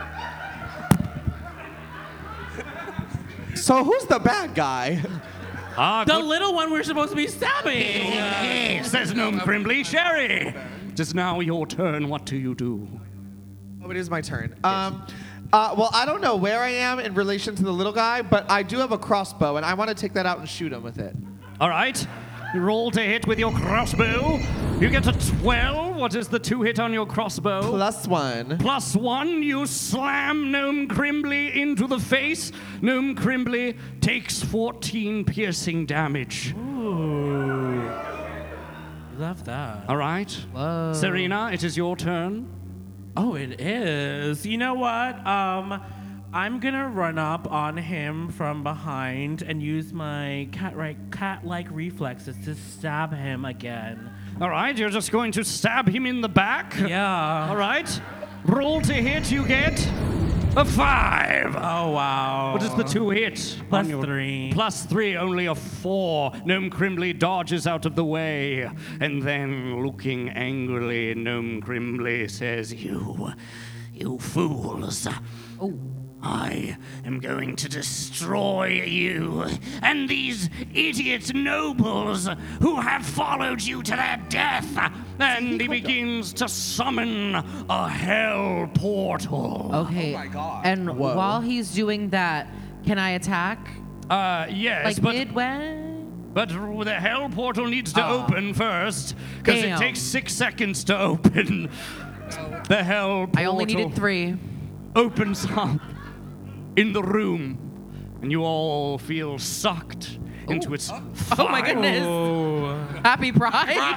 So who's the bad guy? Ah, The good- little one we're supposed to be stabbing. Uh, says Gnome Crimbly. Sherry, it is now your turn. What do you do? Oh, it is my turn. Um, uh, well, I don't know where I am in relation to the little guy, but I do have a crossbow, and I want to take that out and shoot him with it. All right. You roll to hit with your crossbow. You get a twelve. What is the two hit on your crossbow? Plus one. Plus one, you slam Gnome Crimbly into the face. Gnome Crimbly takes fourteen piercing damage. Ooh. Love that. All right. Whoa. Serena, it is your turn. Oh, it is. You know what? Um, I'm gonna run up on him from behind and use my cat-like cat-like reflexes to stab him again. All right, you're just going to stab him in the back. Yeah. All right. Roll to hit, you get a five. Oh wow. What is the two hit? Plus on your- three. Plus three, only a four. Gnome Crimbly dodges out of the way. And then, looking angrily, Gnome Crimbly says, You, you fools. Oh. I am going to destroy you and these idiot nobles who have followed you to their death. And he begins to summon a hell portal. Okay. Oh my God. And Whoa. while he's doing that, can I attack? Uh, yes, Like but midway? but the hell portal needs to Ah. open first because it Damn. takes six seconds to open. The hell portal I only needed three. opens up in the room, and you all feel sucked into its Oh my goodness. Oh. Happy Pride.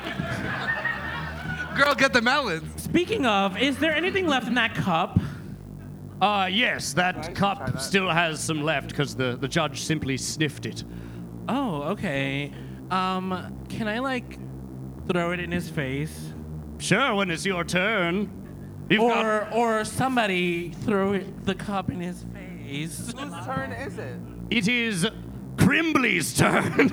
Girl, get the melons. Speaking of, is there anything left in that cup? Uh, yes, that cup still has some left because the, the judge simply sniffed it. Oh, okay. Um, can I like throw it in his face? Sure, when it's your turn. You've got, Or or somebody throw it, the cup in his face. Whose turn is it? it is Crimbly's turn.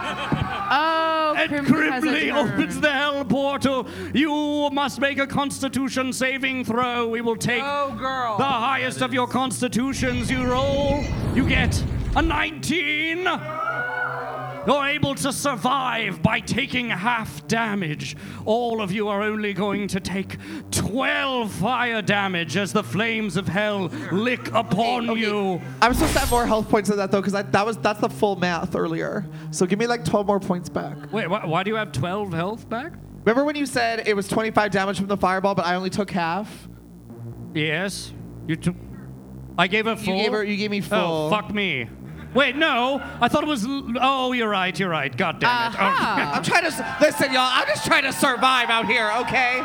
Oh, And Crimbly has a Crimbly turn. opens the hell portal. You must make a constitution saving throw. We will take Oh, girl. the highest of your constitutions. You roll, you get a nineteen. You're able to survive by taking half damage. All of you are only going to take twelve fire damage as the flames of hell lick upon Okay. you. I'm supposed to have more health points than that though, because that was that's the full math earlier. So give me like twelve more points back. Wait, why, why do you have twelve health back? Remember when you said it was twenty-five damage from the fireball, but I only took half? Yes. You took. I gave her full. You gave her. You gave me full. Oh, fuck me. Wait, no. I thought it was. l- Oh, you're right. You're right. God damn it. Aha. I'm trying to s- listen, y'all. I'm just trying to survive out here, okay?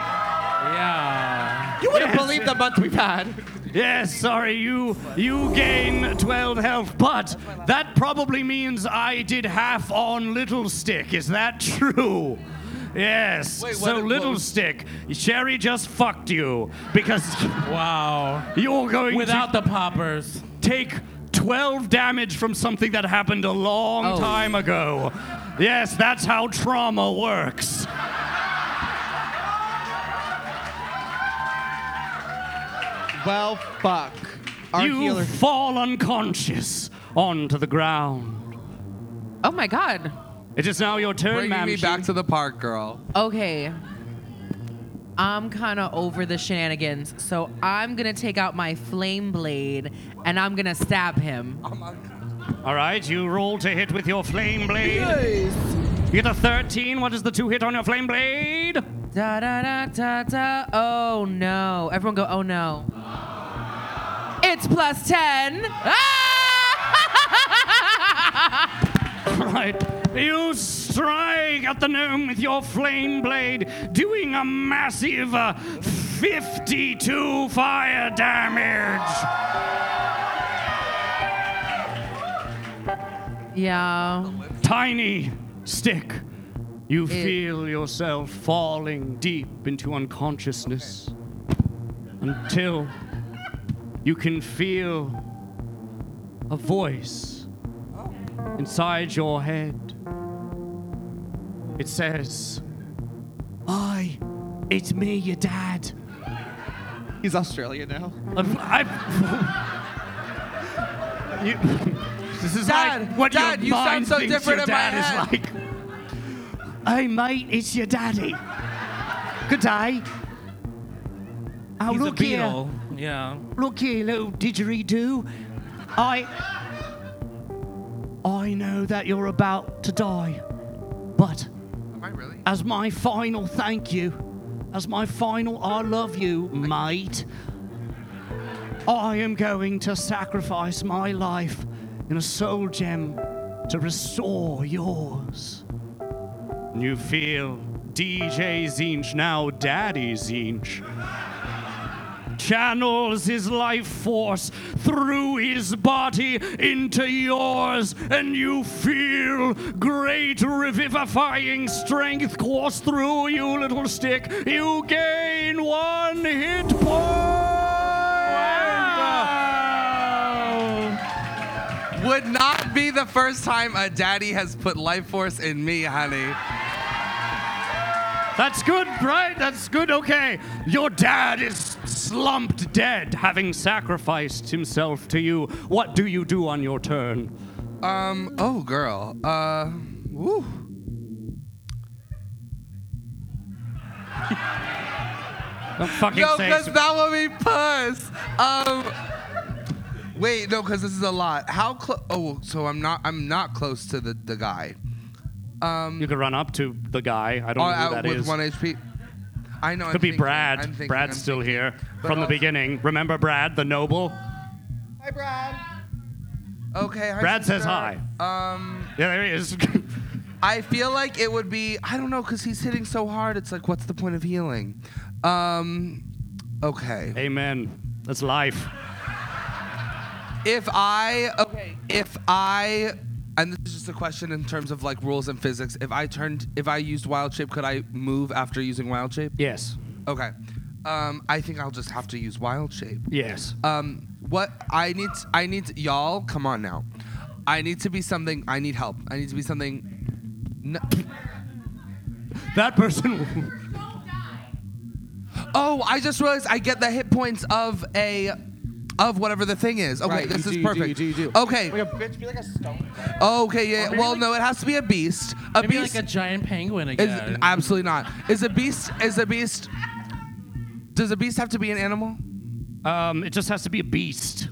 Yeah. You wouldn't Yes. believe the month we've had. Yes, sorry, you you gain twelve health, but that probably means I did half on Little Stick. Is that true? Yes. Wait, so what- Little what was- Stick, Sherry just fucked you because Wow. you're going Without to the poppers. take twelve damage from something that happened a long Oh. time ago. Yes, that's how trauma works. Well, fuck. Our you healer. fall unconscious onto the ground. Oh my God. It is now your turn, Bringing ma'am. me back to the park, girl. Okay. I'm kind of over the shenanigans, so I'm gonna take out my flame blade and I'm gonna stab him. All right, you roll to hit with your flame blade. Yes. You get a thirteen. What is the two hit on your flame blade? Da da da da da. Oh no! Everyone go. Oh no! It's plus ten. All right. You strike at the gnome with your flame blade, doing a massive uh, fifty-two fire damage. Yeah. Tiny stick. You It- feel yourself falling deep into unconsciousness until you can feel a voice inside your head. It says, "Hi, it's me, your dad." He's Australian now. I've, I've, you, this is Dad, like what Dad, your you sound mind so thinks different your in my dad head. is like. Hey mate, it's your daddy. Good day. Oh, He's look a here. beetle. Yeah. Look here, little didgeridoo. I. I know that you're about to die, but Am I really? as my final thank you, as my final I love you, mate, I am going to sacrifice my life in a soul gem to restore yours. And you feel D J Zinch, now Daddy Zinch, channels his life force through his body into yours, and you feel great revivifying strength course through you, little stick. You gain one hit point. Would not be the first time a daddy has put life force in me, honey. That's good, right? That's good. Okay. Your dad is slumped dead, having sacrificed himself to you. What do you do on your turn? Um, oh, girl. Uh, woo. Don't fucking No, say because so. that would be puss. Um, wait, no, because this is a lot. How close? Oh, so I'm not. I'm not close to the the guy. Um, You could run up to the guy. I don't oh, know who uh, that with is. one H P. I know. I'm Could be thinking, Brad. I'm thinking, Brad's I'm still thinking. here But from the also- beginning. Remember Brad, the noble? Hi, Brad. Okay. Hi, Brad says sister. hi. Um, Yeah, there he is. I feel like it would be. I don't know, because he's hitting so hard. It's like, what's the point of healing? Um, okay. Amen. That's life. If I okay, if I and this is just a question in terms of like rules and physics. If I turned, if I used wild shape, could I move after using wild shape? Yes. Okay. Um, I think I'll just have to use wild shape. Yes. Um, what I need, I need to, y'all. Come on now. I need to be something. I need help. I need to be something. No, That person. oh, I just realized I get the hit points of a. Of whatever the thing is. Okay, Right, this you is do, you do, perfect. you do, you do. Okay. Like a bitch, be like a stone. Okay. Yeah. maybe Well, like- no, it has to be a beast. A Maybe beast. like a giant penguin Is, again. absolutely not. Is a beast? Is a beast? Does a beast have to be an animal? Um, it just has to be a beast.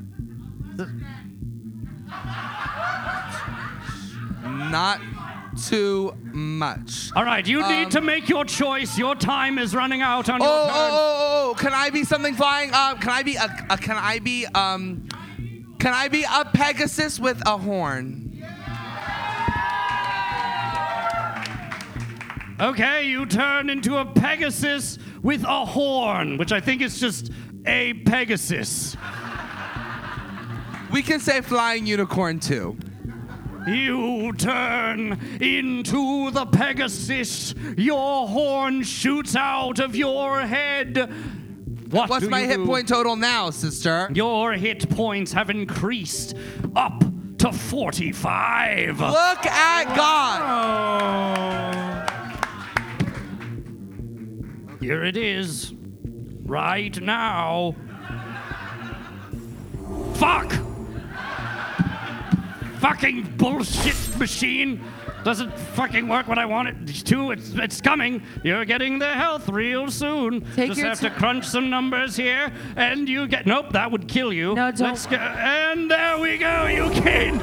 Not too much. All right, you Um, need to make your choice. Your time is running out on Oh, your oh, turn. oh, oh, oh! Can I be something flying? Um, can I be a, a? Can I be um? Can I be a Pegasus with a horn? Okay, you turn into a Pegasus with a horn, which I think is just a Pegasus. We can say flying unicorn too. You turn into the Pegasus. Your horn shoots out of your head. What What's do my you hit do? point total now, sister? Your hit points have increased up to forty-five. Look at God. Here it is. Right now. Fuck! Fucking bullshit machine. Doesn't fucking work when I want it to. It's, it's coming. You're getting the health real soon. Take Just your have to ti- crunch some numbers here, and you get... Nope, that would kill you. No, don't- Let's go. And there we go. You gain...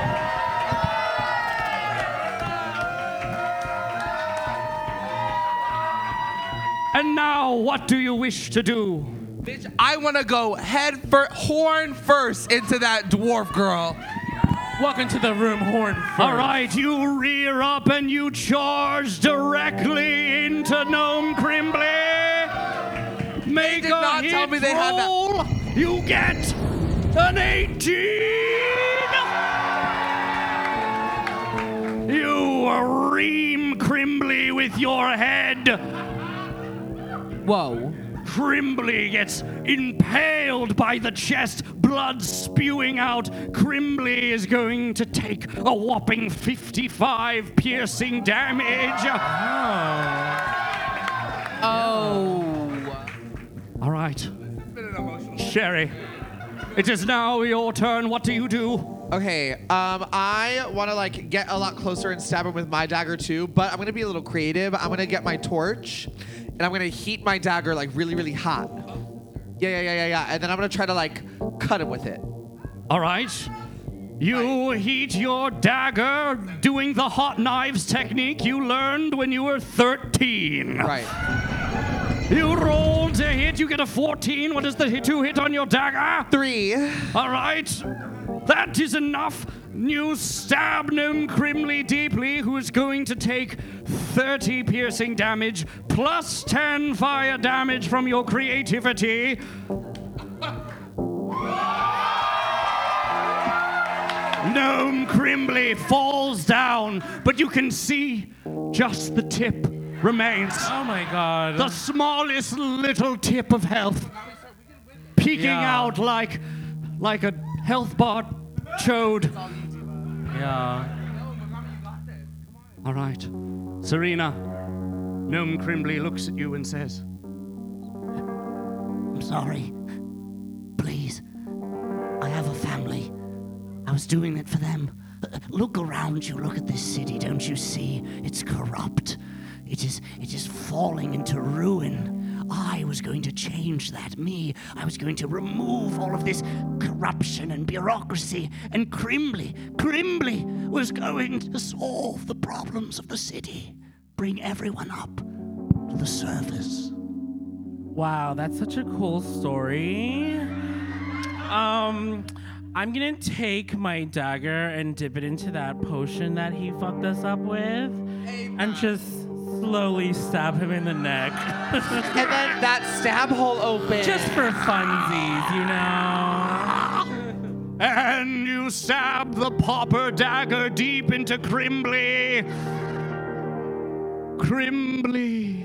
And now, what do you wish to do? Bitch, I want to go head for horn first into that dwarf girl. Welcome to the room, Horn. First. All right, you rear up and you charge directly into Gnome Crimbley. Make did a not hit tell me they had that. roll. You get an eighteen. You ream Crimbley with your head. Whoa. Crimbley gets impaled by the chest, blood spewing out. Crimbley is going to take a whopping fifty-five piercing damage. Oh. All right. Sherry, it is now your turn. What do you do? Okay, um, I want to like get a lot closer and stab him with my dagger too, but I'm gonna be a little creative. I'm gonna get my torch, and I'm gonna heat my dagger like really, really hot. Yeah, yeah, yeah, yeah, yeah. And then I'm gonna try to like cut him with it. All right. You heat your dagger doing the hot knives technique you learned when you were thirteen. Right. You roll to hit. You get a fourteen. What is the hit to hit on your dagger? Three. All right. That is enough. You stab Gnome Crimbley deeply, who is going to take thirty piercing damage, plus ten fire damage from your creativity. Gnome Crimbley falls down, but you can see just the tip remains. Oh my god. The smallest little tip of health, peeking Yeah. out like, like a health bar chode. Yeah. All right, Serena. Gnome Crimbley looks at you and says, "I'm sorry. Please, I have a family. I was doing it for them. Uh, Look around you. Look at this city. Don't you see? It's corrupt. It is. It is falling into ruin. I was going to change that. Me. I was going to remove all of this corruption and bureaucracy. And Crimbley, Crimbley was going to solve the problems of the city. Bring everyone up to the surface." Wow, that's such a cool story. Um, I'm gonna take my dagger and dip it into that potion that he fucked us up with, and just slowly stab him in the neck. And then that stab hole opens. Just for funsies, you know? And you stab the pauper dagger deep into Crimbley. Crimbley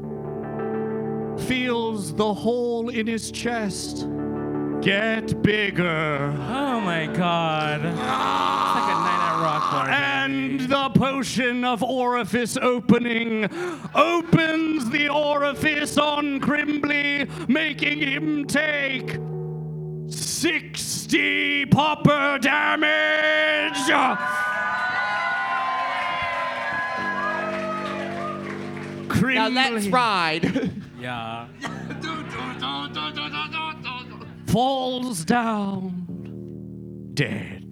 feels the hole in his chest get bigger. Oh my god. It's like a night at Rockport. And the potion of orifice opening opens the orifice on Crimbley, making him take sixty pauper damage. Crimbley Now let's ride. Yeah. falls down dead.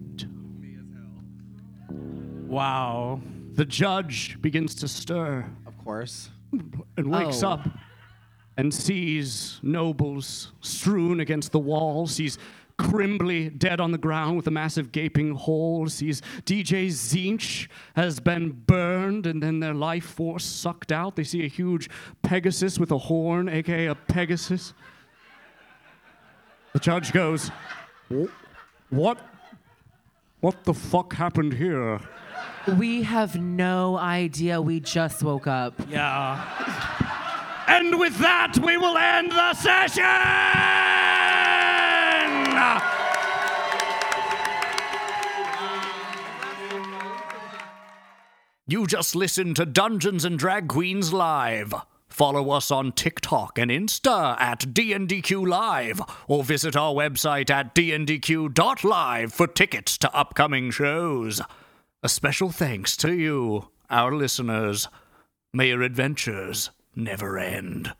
Wow. The judge begins to stir Of course. and wakes Oh. up and sees nobles strewn against the wall, sees Crimbley dead on the ground with a massive gaping hole, sees D J Zinch has been burned and then their life force sucked out. They see a huge Pegasus with a horn, aka a Pegasus. The judge goes, What? What the fuck happened here? We have no idea. We just woke up. Yeah. And with that, we will end the session! You just listened to Dungeons and Drag Queens Live. Follow us on TikTok and Insta at D N D Q Live, or visit our website at d n d q dot live for tickets to upcoming shows. A special thanks to you, our listeners. May your adventures never end.